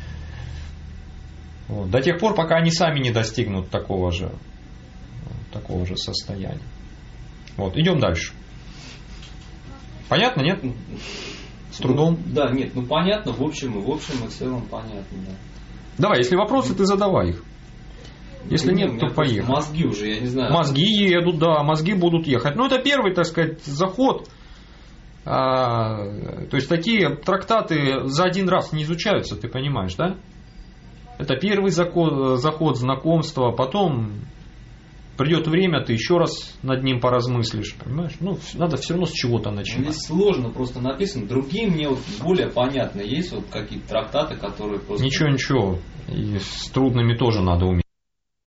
Вот, до тех пор, пока они сами не достигнут такого же состояния. Вот, идем дальше. Понятно, нет? С трудом? Да, нет, понятно, в общем и в целом понятно, да. Давай, если вопросы, ты задавай их. Если Да нет, то поехали. Мозги уже, я не знаю. Мозги едут, да, мозги будут ехать. Ну, это первый, так сказать, заход. То есть такие трактаты за один раз не изучаются, ты понимаешь, да? Это первый заход знакомства, потом придет время, ты еще раз над ним поразмыслишь, понимаешь? Ну, надо все равно с чего-то начинать. Здесь сложно просто написано. Другие мне вот более понятны. Есть вот какие-то трактаты, которые просто... Ничего, и с трудными тоже надо уметь.